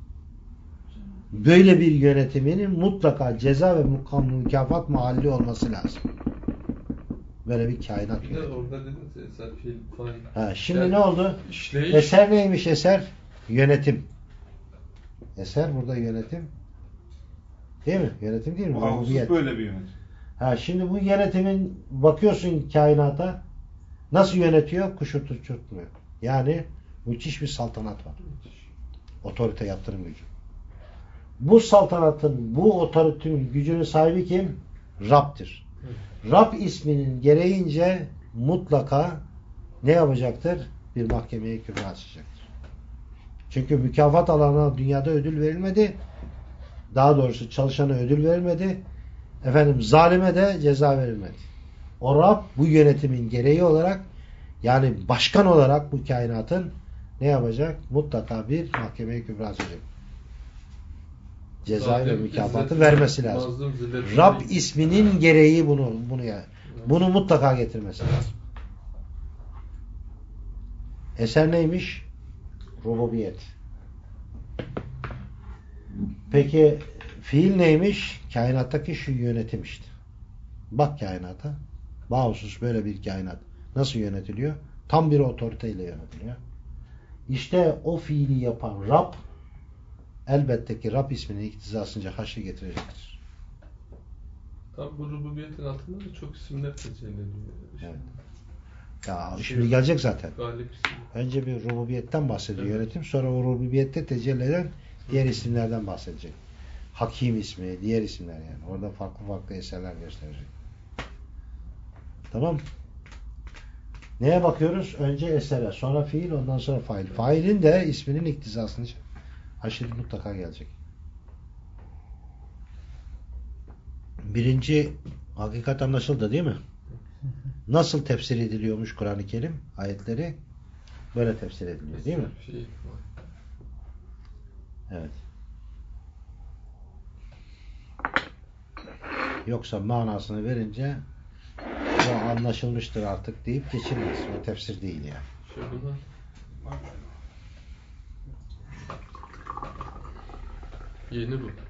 böyle bir yönetiminin mutlaka ceza ve mükafat mahalli olması lazım. Böyle bir kainat. Bir de orada dediniz ya eser, fiil, fail. Ha, şimdi Yani ne oldu? işleyiş. Eser neymiş eser? Yönetim. Eser burada yönetim. Değil mi? Yönetim değil mi? Mahsusuz böyle bir yönetim. Ha, şimdi bu yönetimin bakıyorsun kainata nasıl yönetiyor? Kuş uçurtmuyor. Yani müthiş bir saltanat var. Otorite yaptırım gücü. Bu saltanatın, bu otoritenin gücünün sahibi kim? Rab'dir. Rab isminin gereğince mutlaka ne yapacaktır? Bir mahkemeye kübre açacaktır. Çünkü mükafat alana dünyada ödül verilmedi. Daha doğrusu çalışana ödül verilmedi. Efendim zalime de ceza verilmedi. O Rab bu yönetimin gereği olarak yani başkan olarak bu kainatın ne yapacak? Mutlaka bir mahkemeye kübre açacak. Ceza ve mükafatı vermesi lazım. Rab isminin gereği bunu bunu yani. Bunu mutlaka getirmesi lazım. Eser neymiş? Rububiyet. Peki fiil neymiş? Kainattaki şu yönetim işte. Bak kainata. Bağımsız böyle bir kainat. Nasıl yönetiliyor? Tam bir otoriteyle yönetiliyor. İşte o fiili yapan Rab elbette ki Rab isminin iktizasınca haşre getirecektir. Tam bu rububiyetin altında da çok isimler tecelli ediyor. Evet. Ya şimdi gelecek zaten. Galip isim. Önce bir rububiyetten bahsediyor Evet. yönetim. Sonra o rububiyette tecelli eden diğer isimlerden bahsedecek. Hakim ismi, diğer isimler yani. Orada farklı farklı eserler gösterecek. Tamam. Neye bakıyoruz? Önce esere, sonra fiil, ondan sonra fail. Failin de isminin iktizasınca haşir mutlaka gelecek. Birinci hakikat anlaşıldı değil mi? Nasıl tefsir ediliyormuş Kur'an-ı Kerim ayetleri? Böyle tefsir ediliyor değil mi? Şey, Evet. Yoksa manasını verince o anlaşılmıştır artık deyip geçilmez. O tefsir değil yani. Şu bunlar. Yeni bu.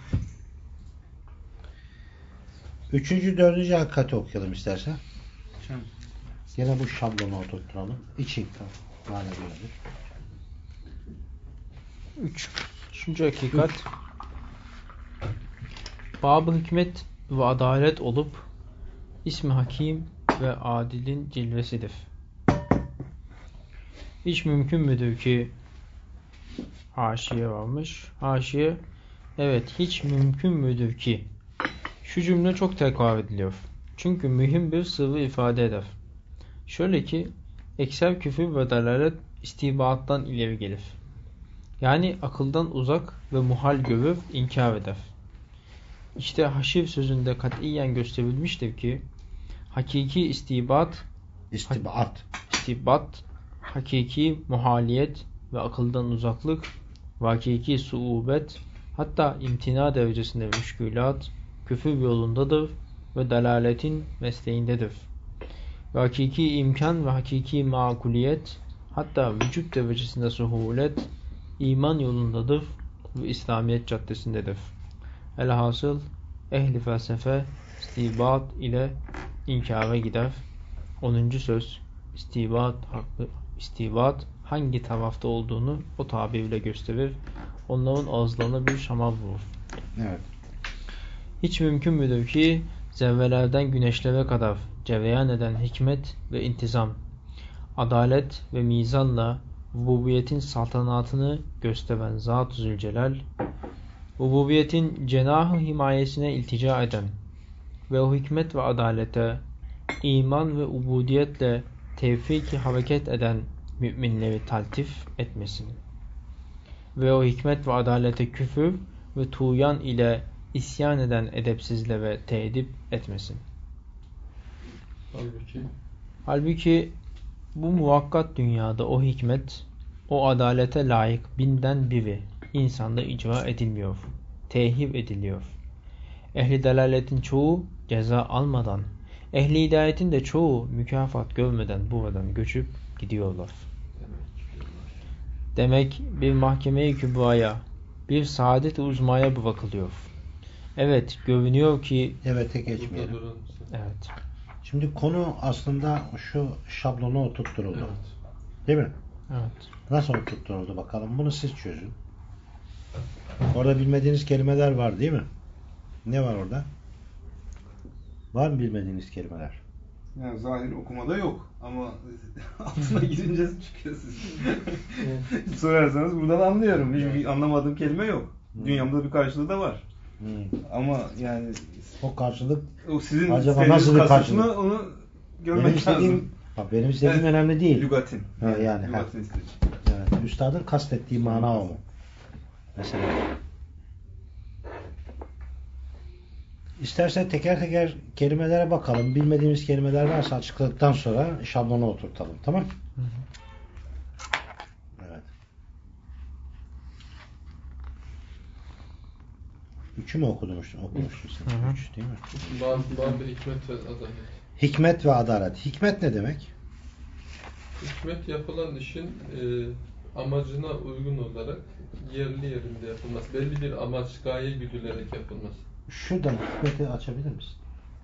Üçüncü, dördüncü hakikati okuyalım istersen. Şimdi, Gene bu şablonu oturtturalım. İçin. Hala böyledir. Üç. Üçüncü hakikat Bab-ı hikmet ve adalet olup ismi hakim ve adilin cilvesidir. Hiç mümkün müdür ki haşiye varmış. Haşiye evet hiç mümkün müdür ki şu cümle çok tekrar ediliyor. Çünkü mühim bir sırrı ifade eder. Şöyle ki ekser küfür ve dalalet istibaattan ileri gelir. Yani akıldan uzak ve muhal görür, inkar eder. İşte haşir sözünde katiyen gösterilmiştir ki hakiki istibat İstibat. istibat, hakiki muhaliyet ve akıldan uzaklık ve hakiki suubet hatta imtina derecesinde müşkülat küfür yolundadır ve dalaletin mesleğindedir. Ve hakiki imkan ve hakiki makuliyet hatta vücut derecesinde suhulet iman yolundadır ve İslamiyet caddesindedir. Elhasıl ehli felsefe istibat ile inkara gider. onuncu söz istibat haklı istibat hangi tarafta olduğunu o tabirle gösterir. Onların ağızlarına bir şamar vurur. Evet. Hiç mümkün müdür ki zerrelerden güneşlere kadar cereyan eden hikmet ve intizam, adalet ve mizanla rububiyetin saltanatını gösteren Zat-ı Zülcelal, rububiyetin cenah-ı himayesine iltica eden ve o hikmet ve adalete, iman ve ubudiyetle tevfik-i hareket eden müminleri taltif etmesin. Ve o hikmet ve adalete küfür ve tuğyan ile isyan eden edepsizlere teedip etmesin. Halbuki Halbuki bu muvakkat dünyada o hikmet, o adalete layık binden biri insanda icra edilmiyor, tehif ediliyor. Ehli delaletin çoğu ceza almadan, ehli hidayetin de çoğu mükafat görmeden buradan göçüp gidiyorlar. Demek bir mahkeme-i kübraya, bir saadet-i uzmaya bırakılıyor. Evet, görünüyor ki... Evet, geçmeyelim. Evet. Şimdi konu aslında şu şablona oturtturuldu. Evet. Değil mi? Evet. Nasıl oturtturuldu bakalım? Bunu siz çözün. Orada bilmediğiniz kelimeler var değil mi? Ne var orada? Var mı bilmediğiniz kelimeler? Yani zahir okumada yok ama altına girince çıkıyor siz. Sorarsanız buradan anlıyorum. Hiçbir anlamadığım kelime yok. Hmm. Dünyamda bir karşılığı da var. Hmm. Ama yani O karşılık o sizin acaba nasıl bir kasıtını karşılık? onu görmek Benim lazım. istediğim, bak benim istediğim Evet, önemli değil. Lügatin. Ha, yani, Lügatin ha. istediğim. Evet, üstadın kastettiği mana o mu? Mesela. İstersen teker teker kelimelere bakalım. Bilmediğimiz kelimeler varsa açıkladıktan sonra şablona oturtalım. Tamam? Hı hı. Evet. Üçü mü okumuştun? Okumuştun sen. Hı hı. Üç değil mi? Bazı bazı hikmet ve adalet. Hikmet ve adalet. Hikmet ne demek? Hikmet yapılan işin e, amacına uygun olarak yerli yerinde yapılması, belli bir amaç, gaye güdülerek yapılması. Şuradan hikmeti açabilir misin?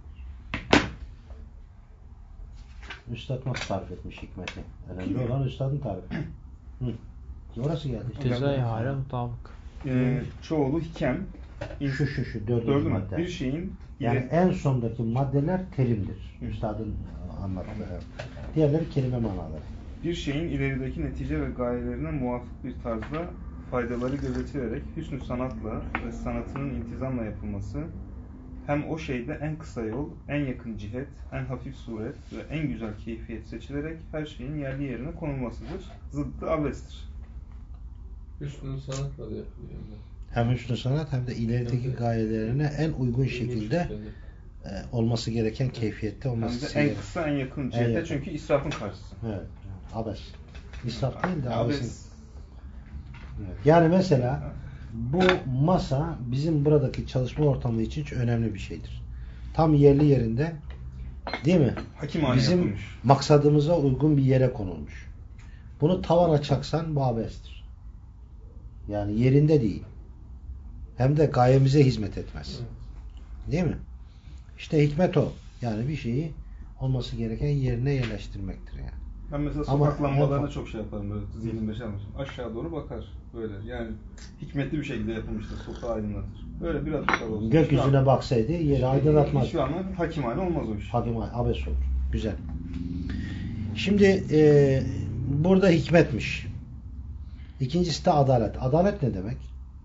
Üstad nasıl tarif etmiş hikmeti? Önemli olan üstadın tarifi. Hı. Orası geldi. işte. Tezay hala mutabık. Ee, çoğulu hikem. Şu şu şu dördüncü Dördü mü? madde. Bir şeyin Yani ileri- en sondaki maddeler terimdir. Üstadın anlattığı. Diğerleri kelime manaları. bir şeyin ilerideki netice ve gayelerine muvafık bir tarzda faydaları gözetilerek hüsnü sanatla ve sanatının intizamla yapılması, hem o şeyde en kısa yol, en yakın cihet, en hafif suret ve en güzel keyfiyet seçilerek her şeyin yerli yerine konulmasıdır. Zıddı abestir. Hüsnü sanatla da yapılıyor. Yani. Hem hüsnü sanat hem de ilerideki Evet. gayelerine en uygun şekilde şekilde. e, olması gereken keyfiyette Hem olması de en gereken. kısa, en yakın En cihete, yakın. çünkü israfın karşısı. Evet. Abes. İsraf değil de Abes. abesin. Evet. Yani mesela bu masa bizim buradaki çalışma ortamı için çok önemli bir şeydir. Tam yerli yerinde, değil mi? Hakimane Bizim yapılmış. maksadımıza uygun bir yere konulmuş. Bunu tavana çaksan bu abestir. Yani yerinde değil. Hem de gayemize hizmet etmez. Evet. Değil mi? İşte hikmet o. Yani bir şeyi olması gereken yerine yerleştirmektir yani. Ben mesela Ama sokak lambalarına en- çok şey yaparım, böyle zihnimde şey yapmışım. Aşağı doğru bakar böyle, yani hikmetli bir şekilde yapılmıştır, sokağı aydınlatır. Böyle biraz bu kadar olsun. Gökyüzüne baksaydı yeri aydınlatmaz. Hiçbir anlamda hakimane olmaz o iş. Hakim abes olur. Güzel. Şimdi e, burada hikmetmiş. İkincisi de adalet. Adalet ne demek?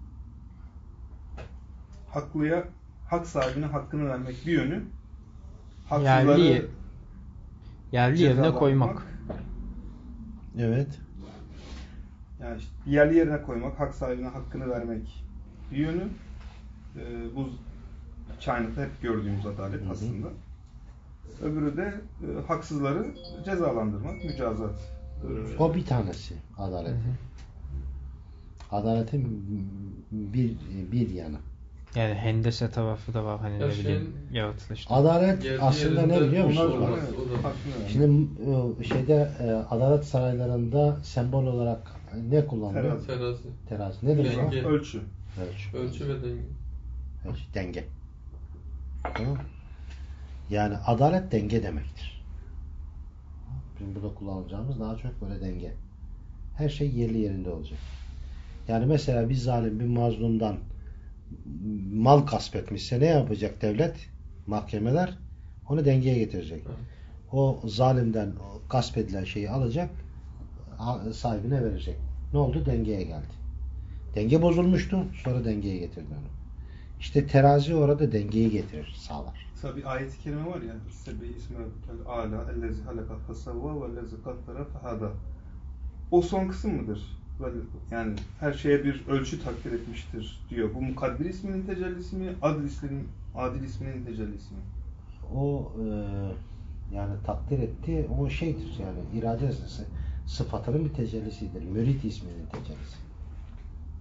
Haklıya, hak sahibine hakkını vermek bir yönü, Yerli, haksızları yerli yerine cezalandırmak, koymak. Evet. yani işte yerli yerine koymak, hak sahibine hakkını vermek bir yönü. Ee, bu kainatta hep gördüğümüz adalet Hı hı. aslında. Öbürü de e, haksızları cezalandırmak, mücazat. O bir tanesi adalet. Hı hı. Adaletin bir bir yanı. Yani hendese tarafı da var, hani Ya ne şeyin- bileyim, yaratılışta. Adalet Yerli aslında ne yerinde biliyor musunuz? olmaz. Bak, Evet, O da- hakkını vermek. şimdi e, şeyde e, adalet saraylarında sembol olarak ne kullanılıyor? Terazi. Terazi. Terazi. Ne demek o? Denge. Ölçü. Ölçü. Ölçü ve denge. Ölçü, denge. Tamam. Yani adalet denge demektir. Bizim burada kullanacağımız daha çok böyle denge. Her şey yerli yerinde olacak. Yani mesela bir zalim bir mazlumdan mal gasp etmişse ne yapacak devlet? Mahkemeler onu dengeye getirecek. Evet. O zalimden o gasp edilen şeyi alacak, sahibine verecek. Ne oldu? Dengeye geldi. Denge bozulmuştu, sonra dengeye getirdi onu. İşte terazi orada dengeyi getirir, sağlar. Mesela bir ayet-i kerime var ya, Sebbi ismi rabbikel âlâ ellezî halaka fesevvâ vellezî kaddara fehâdâ. O son kısım mıdır? Böyle, yani her şeye bir ölçü takdir etmiştir diyor. Bu mukaddir isminin tecellisi mi, adil isminin, adil isminin tecellisi mi? O e, yani takdir etti, o şeydir yani irade sıfatının bir tecellisidir. Mürit isminin tecellisi.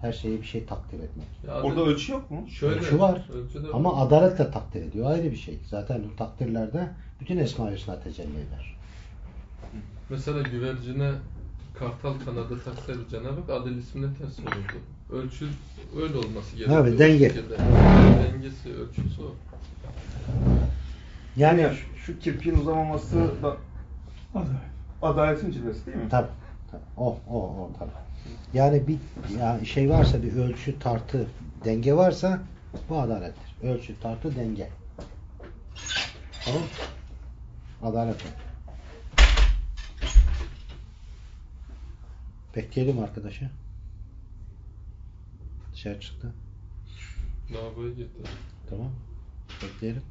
Her şeye bir şey takdir etmek. Ya Orada abi, ölçü yok mu? şöyle, Ölçü var. ölçü de var. Ama adaletle takdir ediyor. Ayrı bir şey. Zaten o takdirlerde bütün Esma-i Hüsna tecelli eder. Mesela güvercine kartal kanadı taksaydı Cenab-ı Hak Adil ismine ters olurdu. Ölçü öyle olması gerekiyor. Evet, denge. Şekilde. Dengesi, ölçüsü o. Yani Şu, şu kirpiğin uzamaması da adaletin cilvesi değil mi? tabii. tabii. O, o, o tabii. Yani bir yani şey varsa, bir ölçü, tartı, denge varsa bu adalettir. Ölçü, tartı, denge. Tamam? Adalet. Bekleyelim arkadaşı. Dışarı çıktı. Lavaboya gitti. Tamam. Bekleyelim.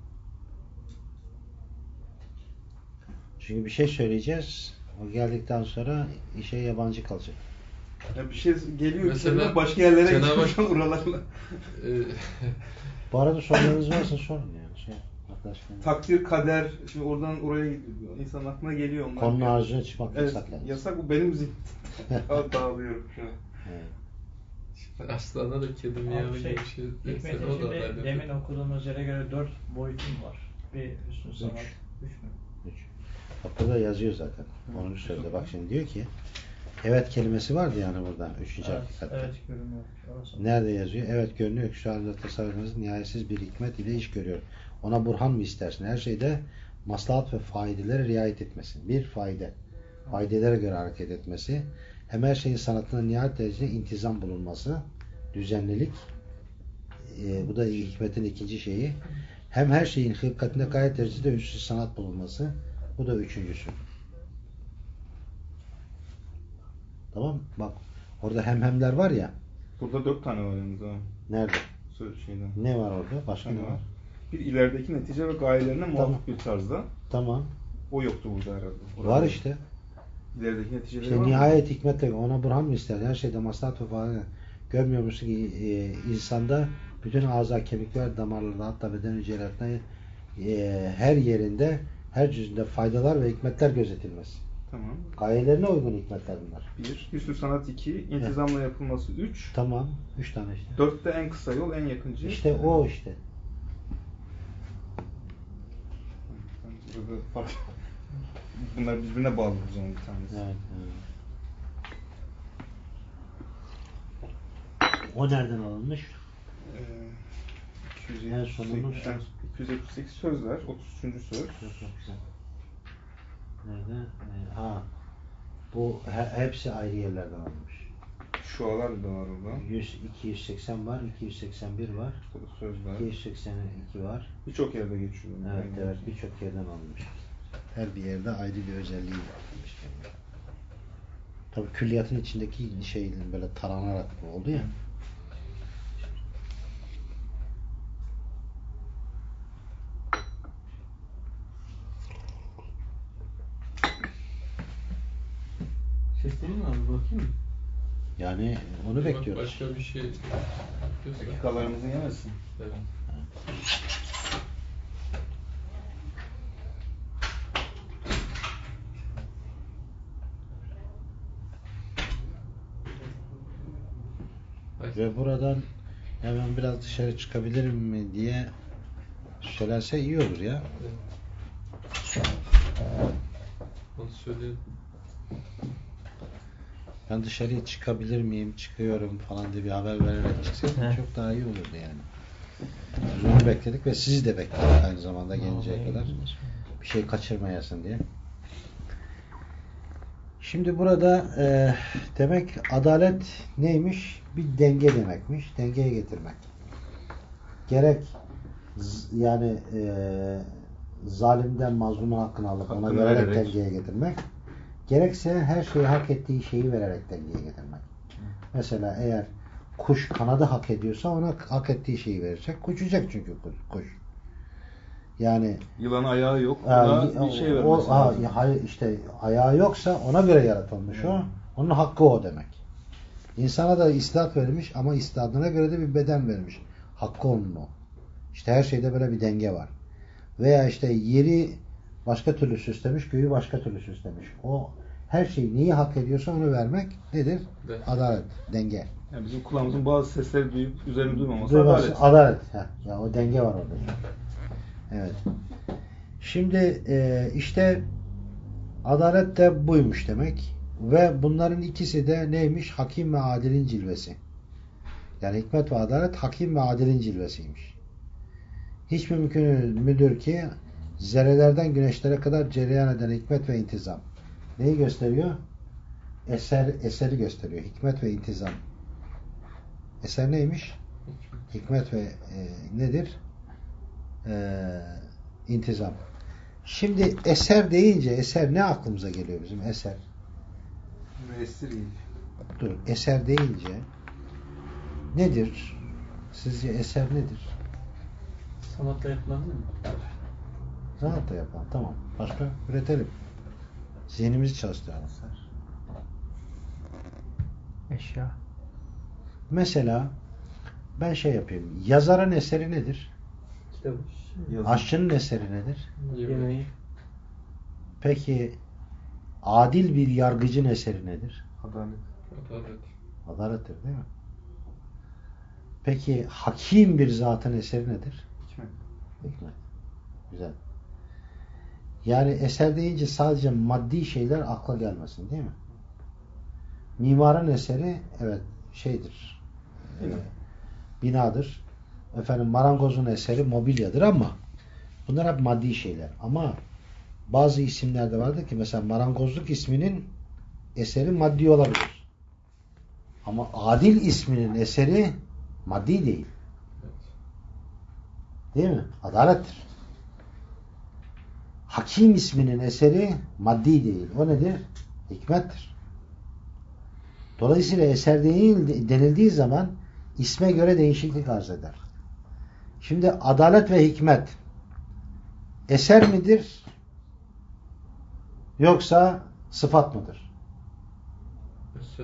Çünkü bir şey söyleyeceğiz. O geldikten sonra işe yabancı kalacak. Ya bir şey geliyor Mesela mesela başka yerlere Cenab-ı gitmiş oralarla. Ee, Bu arada sorularınız varsa sorun yani. Şey, arkadaşlar. Takdir, kader, şimdi oradan oraya gidiyor. İnsan aklına geliyor onlar. Konunun Yani. haricine çıkmak Evet, yasak yani. yasak bu benim zihnimde. Dağılıyorum şu an. Evet. Aslan'a da kedi miyağı Abi şey, gibi bir şey Hikmet'in dese o da şimdi adalet. demin okuduğumuz yere göre dört boyutum var. Bir hüsnü sanat. Üç. Üç mü? Üç. Bak burada yazıyor zaten. Onun sözde. Bak şimdi diyor ki evet kelimesi vardı yani burada. Üçüncü Evet, hakikatte. evet görünüyor. Orası. Nerede yazıyor? Evet görünüyor ki şu anda tasarrufunuz nihayetsiz bir hikmet ile iş görüyor. Ona burhan mı istersin? Her şeyde maslahat ve faydelere riayet etmesi. Bir fayda. Faydelere göre hareket etmesi. Hem her şeyin sanatına nihayet derecede intizam bulunması. Düzenlilik. Ee, bu da hikmetin ikinci şeyi. Hem her şeyin hılkatine gayet derecede üstü sanat bulunması. Bu da üçüncüsü. Tamam. Bak orada hem hemler var ya. Burada dört tane var yalnız ha. Nerede? Söz şeyden. Ne var orada? Başka ne var? Bir ilerideki netice ve gayelerine Tamam. muafık bir tarzda. Tamam. O yoktu burada herhalde. Orada Var işte. İlerideki neticeleri İşte var mı? nihayet hikmetle ona burhan mı ister? Her şeyde maslahat ve fayda. Görmüyor musun ki e, insanda bütün ağza, kemikler, damarlarda hatta beden hücrelerinde e, her yerinde, her cüzünde faydalar ve hikmetler gözetilmesi. Tamam. Gayelerine uygun hikmetler bunlar. Bir. Hüsnü sanat iki. İntizamla yapılması üç. Tamam. Üç tane işte. Dörtte en kısa yol, en yakıncı. İşte o işte. Burada fark. Bunlar birbirine bağlı o zaman bir tanesi. Evet, evet. O nereden alınmış? Ee, En sonunun iki yüz yetmiş sekiz sözler. otuz üçüncü söz. Yok, yok, yok. Nerede? Ee, ha. Bu he, hepsi ayrı yerlerden alınmış. Şualar da var orada. yüz, iki yüz seksen var, iki yüz seksen bir var, Burada sözler. iki yüz seksen iki var. Birçok yerde geçiyor. Evet, evet, birçok yerden alınmış. Her bir yerde ayrı bir özelliği varmış. Tabii külliyatın içindeki şeyin böyle taranarak oldu ya. Sesleneyim mi abi, bakayım mı? Yani onu Bak, bekliyoruz. başka bir şey yapıyorsa. Dakikalarımızı yemesin. Evet. Ve buradan hemen biraz dışarı çıkabilirim mi diye söylense iyi olur ya. Onu söyleyelim. Ben dışarıya çıkabilir miyim, çıkıyorum falan diye bir haber vererek çıksaydım çok daha iyi olurdu yani. Biz onu bekledik ve sizi de bekledik aynı zamanda gelinceye kadar. Bir şey kaçırmayasın diye. Şimdi burada e, demek adalet neymiş? Bir denge demekmiş. Dengeye getirmek. Gerek z- yani e, zalimden mazlumun hakkını alıp ona Hakkını vererek, vererek. dengeye getirmek. Gerekse her şeyi hak ettiği şeyi vererek dengeye getirmek. Mesela eğer kuş kanadı hak ediyorsa ona hak ettiği şeyi verecek. Uçacak çünkü kuş. Yani Yılan ayağı yok. Ha, Buna bir şey o, vermesi ha, lazım. hayır, işte ayağı yoksa ona göre yaratılmış o. Onun hakkı o demek. İnsana da istidat verilmiş ama istidadına göre de bir beden vermiş. Hakkı onun o. İşte her şeyde böyle bir denge var. Veya işte yeri başka türlü süslemiş, göğü başka türlü süslemiş. O her şeyi neyi hak ediyorsa onu vermek nedir? Evet. Adalet, denge. Yani bizim kulağımızın bazı sesleri duyup üzerini duymaması Duyması, adalet. adalet. Ha, ya o denge var orada. Evet. Şimdi e, işte adalet de buymuş demek. Ve bunların ikisi de neymiş? Hakim ve adilin cilvesi. Yani hikmet ve adalet hakim ve adilin cilvesiymiş. Hiç mümkün müdür ki zerrelerden güneşlere kadar cereyan eden hikmet ve intizam. Neyi gösteriyor? Eser, eseri gösteriyor. Hikmet ve intizam. Eser neymiş? Hikmet ve e, nedir? E, intizam. Şimdi eser deyince eser ne aklımıza geliyor bizim eser? Müessir geliyor. Dur. Eser deyince nedir? Sizce eser nedir? Sanatla yapılan değil mi? Sanatla yapan. Tamam. Başka? Üretelim. Zihnimizi çalıştıralım. Eşya. Mesela ben şey yapayım. Yazarın eseri nedir? Kitabı. Aşçının eseri nedir? Yemeği. Peki adil bir yargıcın eseri nedir? Adalet. Adalet. Adalettir değil mi? Peki hakim bir zatın eseri nedir? Hikmet. Hikmet. Güzel. Yani eser deyince sadece maddi şeyler akla gelmesin değil mi? Mimarın eseri evet şeydir. E, binadır. Efendim marangozun eseri mobilyadır ama bunlar hep maddi şeyler. Ama bazı isimlerde vardır ki mesela marangozluk isminin eseri maddi olabilir. Ama adil isminin eseri maddi değil. Değil mi? Adalettir. Hakim isminin eseri maddi değil. O nedir? Hikmettir. Dolayısıyla eser değil denildiği zaman isme göre değişiklik arz eder. Şimdi adalet ve hikmet eser midir? Yoksa sıfat mıdır? Eser.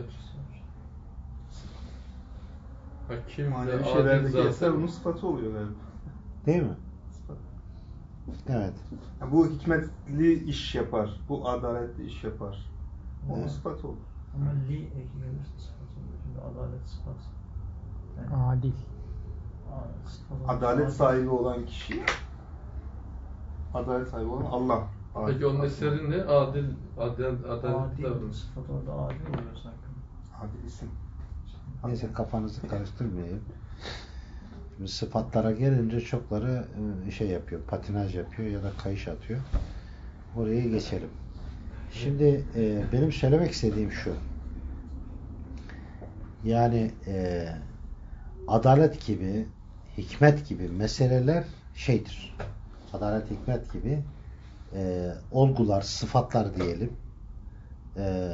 Hakim Manevi ve şeylerdeki adil eser bunun zaten. sıfatı oluyor galiba. Değil mi? Sıfat. Evet. Yani bu hikmetli iş yapar. Bu adaletli iş yapar. Onun Evet. sıfatı olur. Ama li eki gelirse sıfat oluyor. Şimdi adalet sıfat. Yani, Adil. a- sıfat olmuş. Adalet sahibi olan kişi, adalet sahibi olan Allah. Peki onun Adil. eseri ne? Adil, adil, adalet Adil davranış. sıfat orada adil oluyor sanki. Adil isim. Neyse kafanızı karıştırmayayım. Şimdi sıfatlara gelince çokları e, şey yapıyor, patinaj yapıyor ya da kayış atıyor. Oraya geçelim. Şimdi e, benim söylemek istediğim şu. Yani e, adalet gibi, hikmet gibi meseleler şeydir. Adalet, hikmet gibi e, olgular, sıfatlar diyelim e,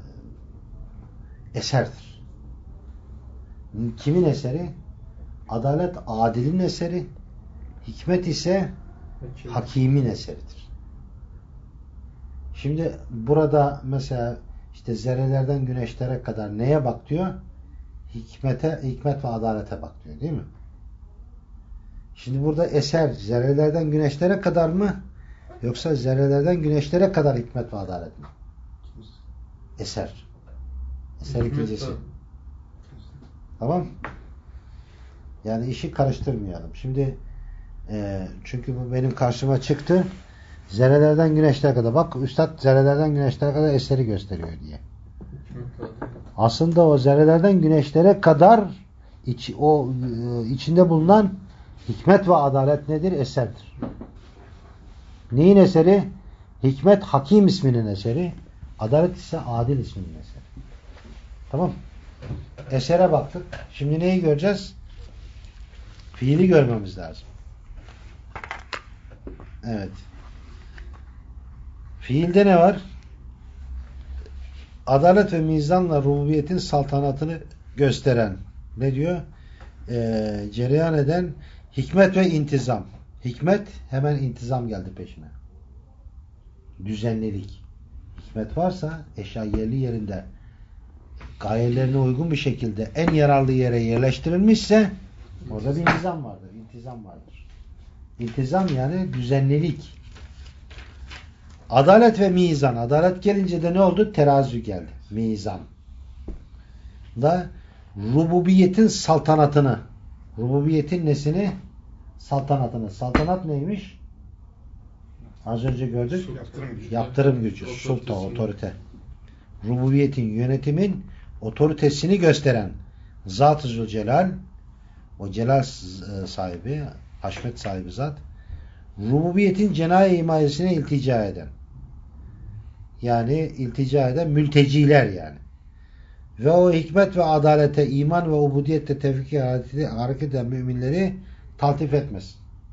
eserdir. Kimin eseri? Adalet adilin eseri, hikmet ise Hakim. hakimin eseridir. Şimdi burada mesela işte zerrelerden güneşlere kadar neye bak diyor? Hikmete, hikmet ve adalete bak diyor değil mi? Şimdi burada eser zerrelerden güneşlere kadar mı? Yoksa zerrelerden güneşlere kadar hikmet ve adalet mi? Eser. Eser Hikmet ikincisi. var. Tamam. Yani işi karıştırmayalım. Şimdi e, çünkü bu benim karşıma çıktı. Zerrelerden güneşlere kadar. Bak üstad zerrelerden güneşlere kadar eseri gösteriyor diye. Hikmet var. Aslında o zerrelerden güneşlere kadar iç, o e, içinde bulunan hikmet ve adalet nedir? Eserdir. Neyin eseri? Hikmet hakim isminin eseri. Adalet ise adil isminin eseri. Tamam. Esere baktık. Şimdi neyi göreceğiz? Fiili görmemiz lazım. Evet. Fiilde ne var? Adalet ve mizanla rububiyetin saltanatını gösteren ne diyor? Ee, cereyan eden hikmet ve intizam. Hikmet hemen intizam geldi peşine. Düzenlilik. Hikmet varsa eşya yerli yerinde gayelerine uygun bir şekilde en yararlı yere yerleştirilmişse orada bir nizam vardır. İntizam vardır. İntizam yani düzenlilik. Adalet ve mizan. Adalet gelince de ne oldu? Terazi geldi. Mizan. Da rububiyetin saltanatını, rububiyetin nesini? Saltanatını. Saltanat neymiş? Az önce gördük. Yaptırım gücü. Yaptırım gücü. Sulta, otorite. Rububiyetin, yönetimin otoritesini gösteren Zat-ı Zülcelal, o celal sahibi, haşmet sahibi zat, rububiyetin cenayı himayesine iltica eden, yani iltica eden mülteciler yani. Ve o hikmet ve adalete, iman ve ubudiyette tevfik hareket eden müminleri taltif etmesin.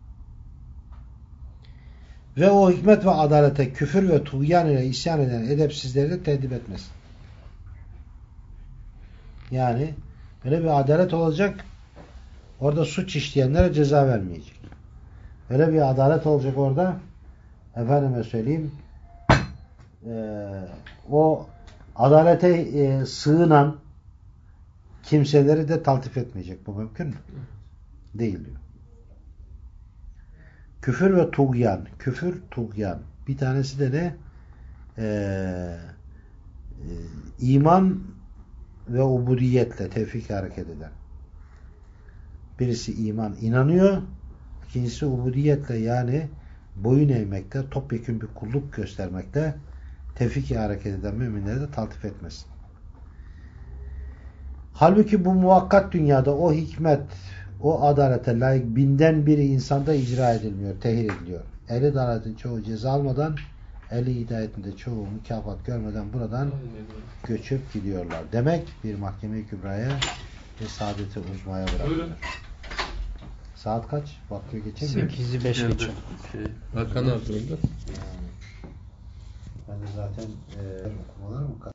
Ve o hikmet ve adalete küfür ve tuğyan ile isyan eden edepsizleri de tedbir etmesin. Yani böyle bir adalet olacak, orada suç işleyenlere ceza vermeyecek. Öyle bir adalet olacak orada, efendime söyleyeyim, e, o adalete e, sığınan kimseleri de taltif etmeyecek. Bu mümkün mü? Değil diyor. Küfür ve tuğyan. Küfür, tuğyan. Bir tanesi de ne? Ee, e, iman ve ubudiyetle tevfik hareket eden. Birisi iman, inanıyor. İkincisi ubudiyetle, yani boyun eğmekte, topyekun bir kulluk göstermekte tevfik hareket eden müminleri de taltif etmesin. Halbuki bu muvakkat dünyada o hikmet, o adalete layık binden biri insanda icra edilmiyor, tehir ediliyor. Ehli dalaletin çoğu ceza almadan, ehli hidayetinde çoğu mükafat görmeden buradan göçüp gidiyorlar. Demek bir mahkeme-i kübraya ve saadeti uzmaya bırakıyorlar. Saat kaç? Vakti geçemiyor. sekizi beş geçiyor. Şey, Hakan abi orada. Ben de zaten e, okumalarım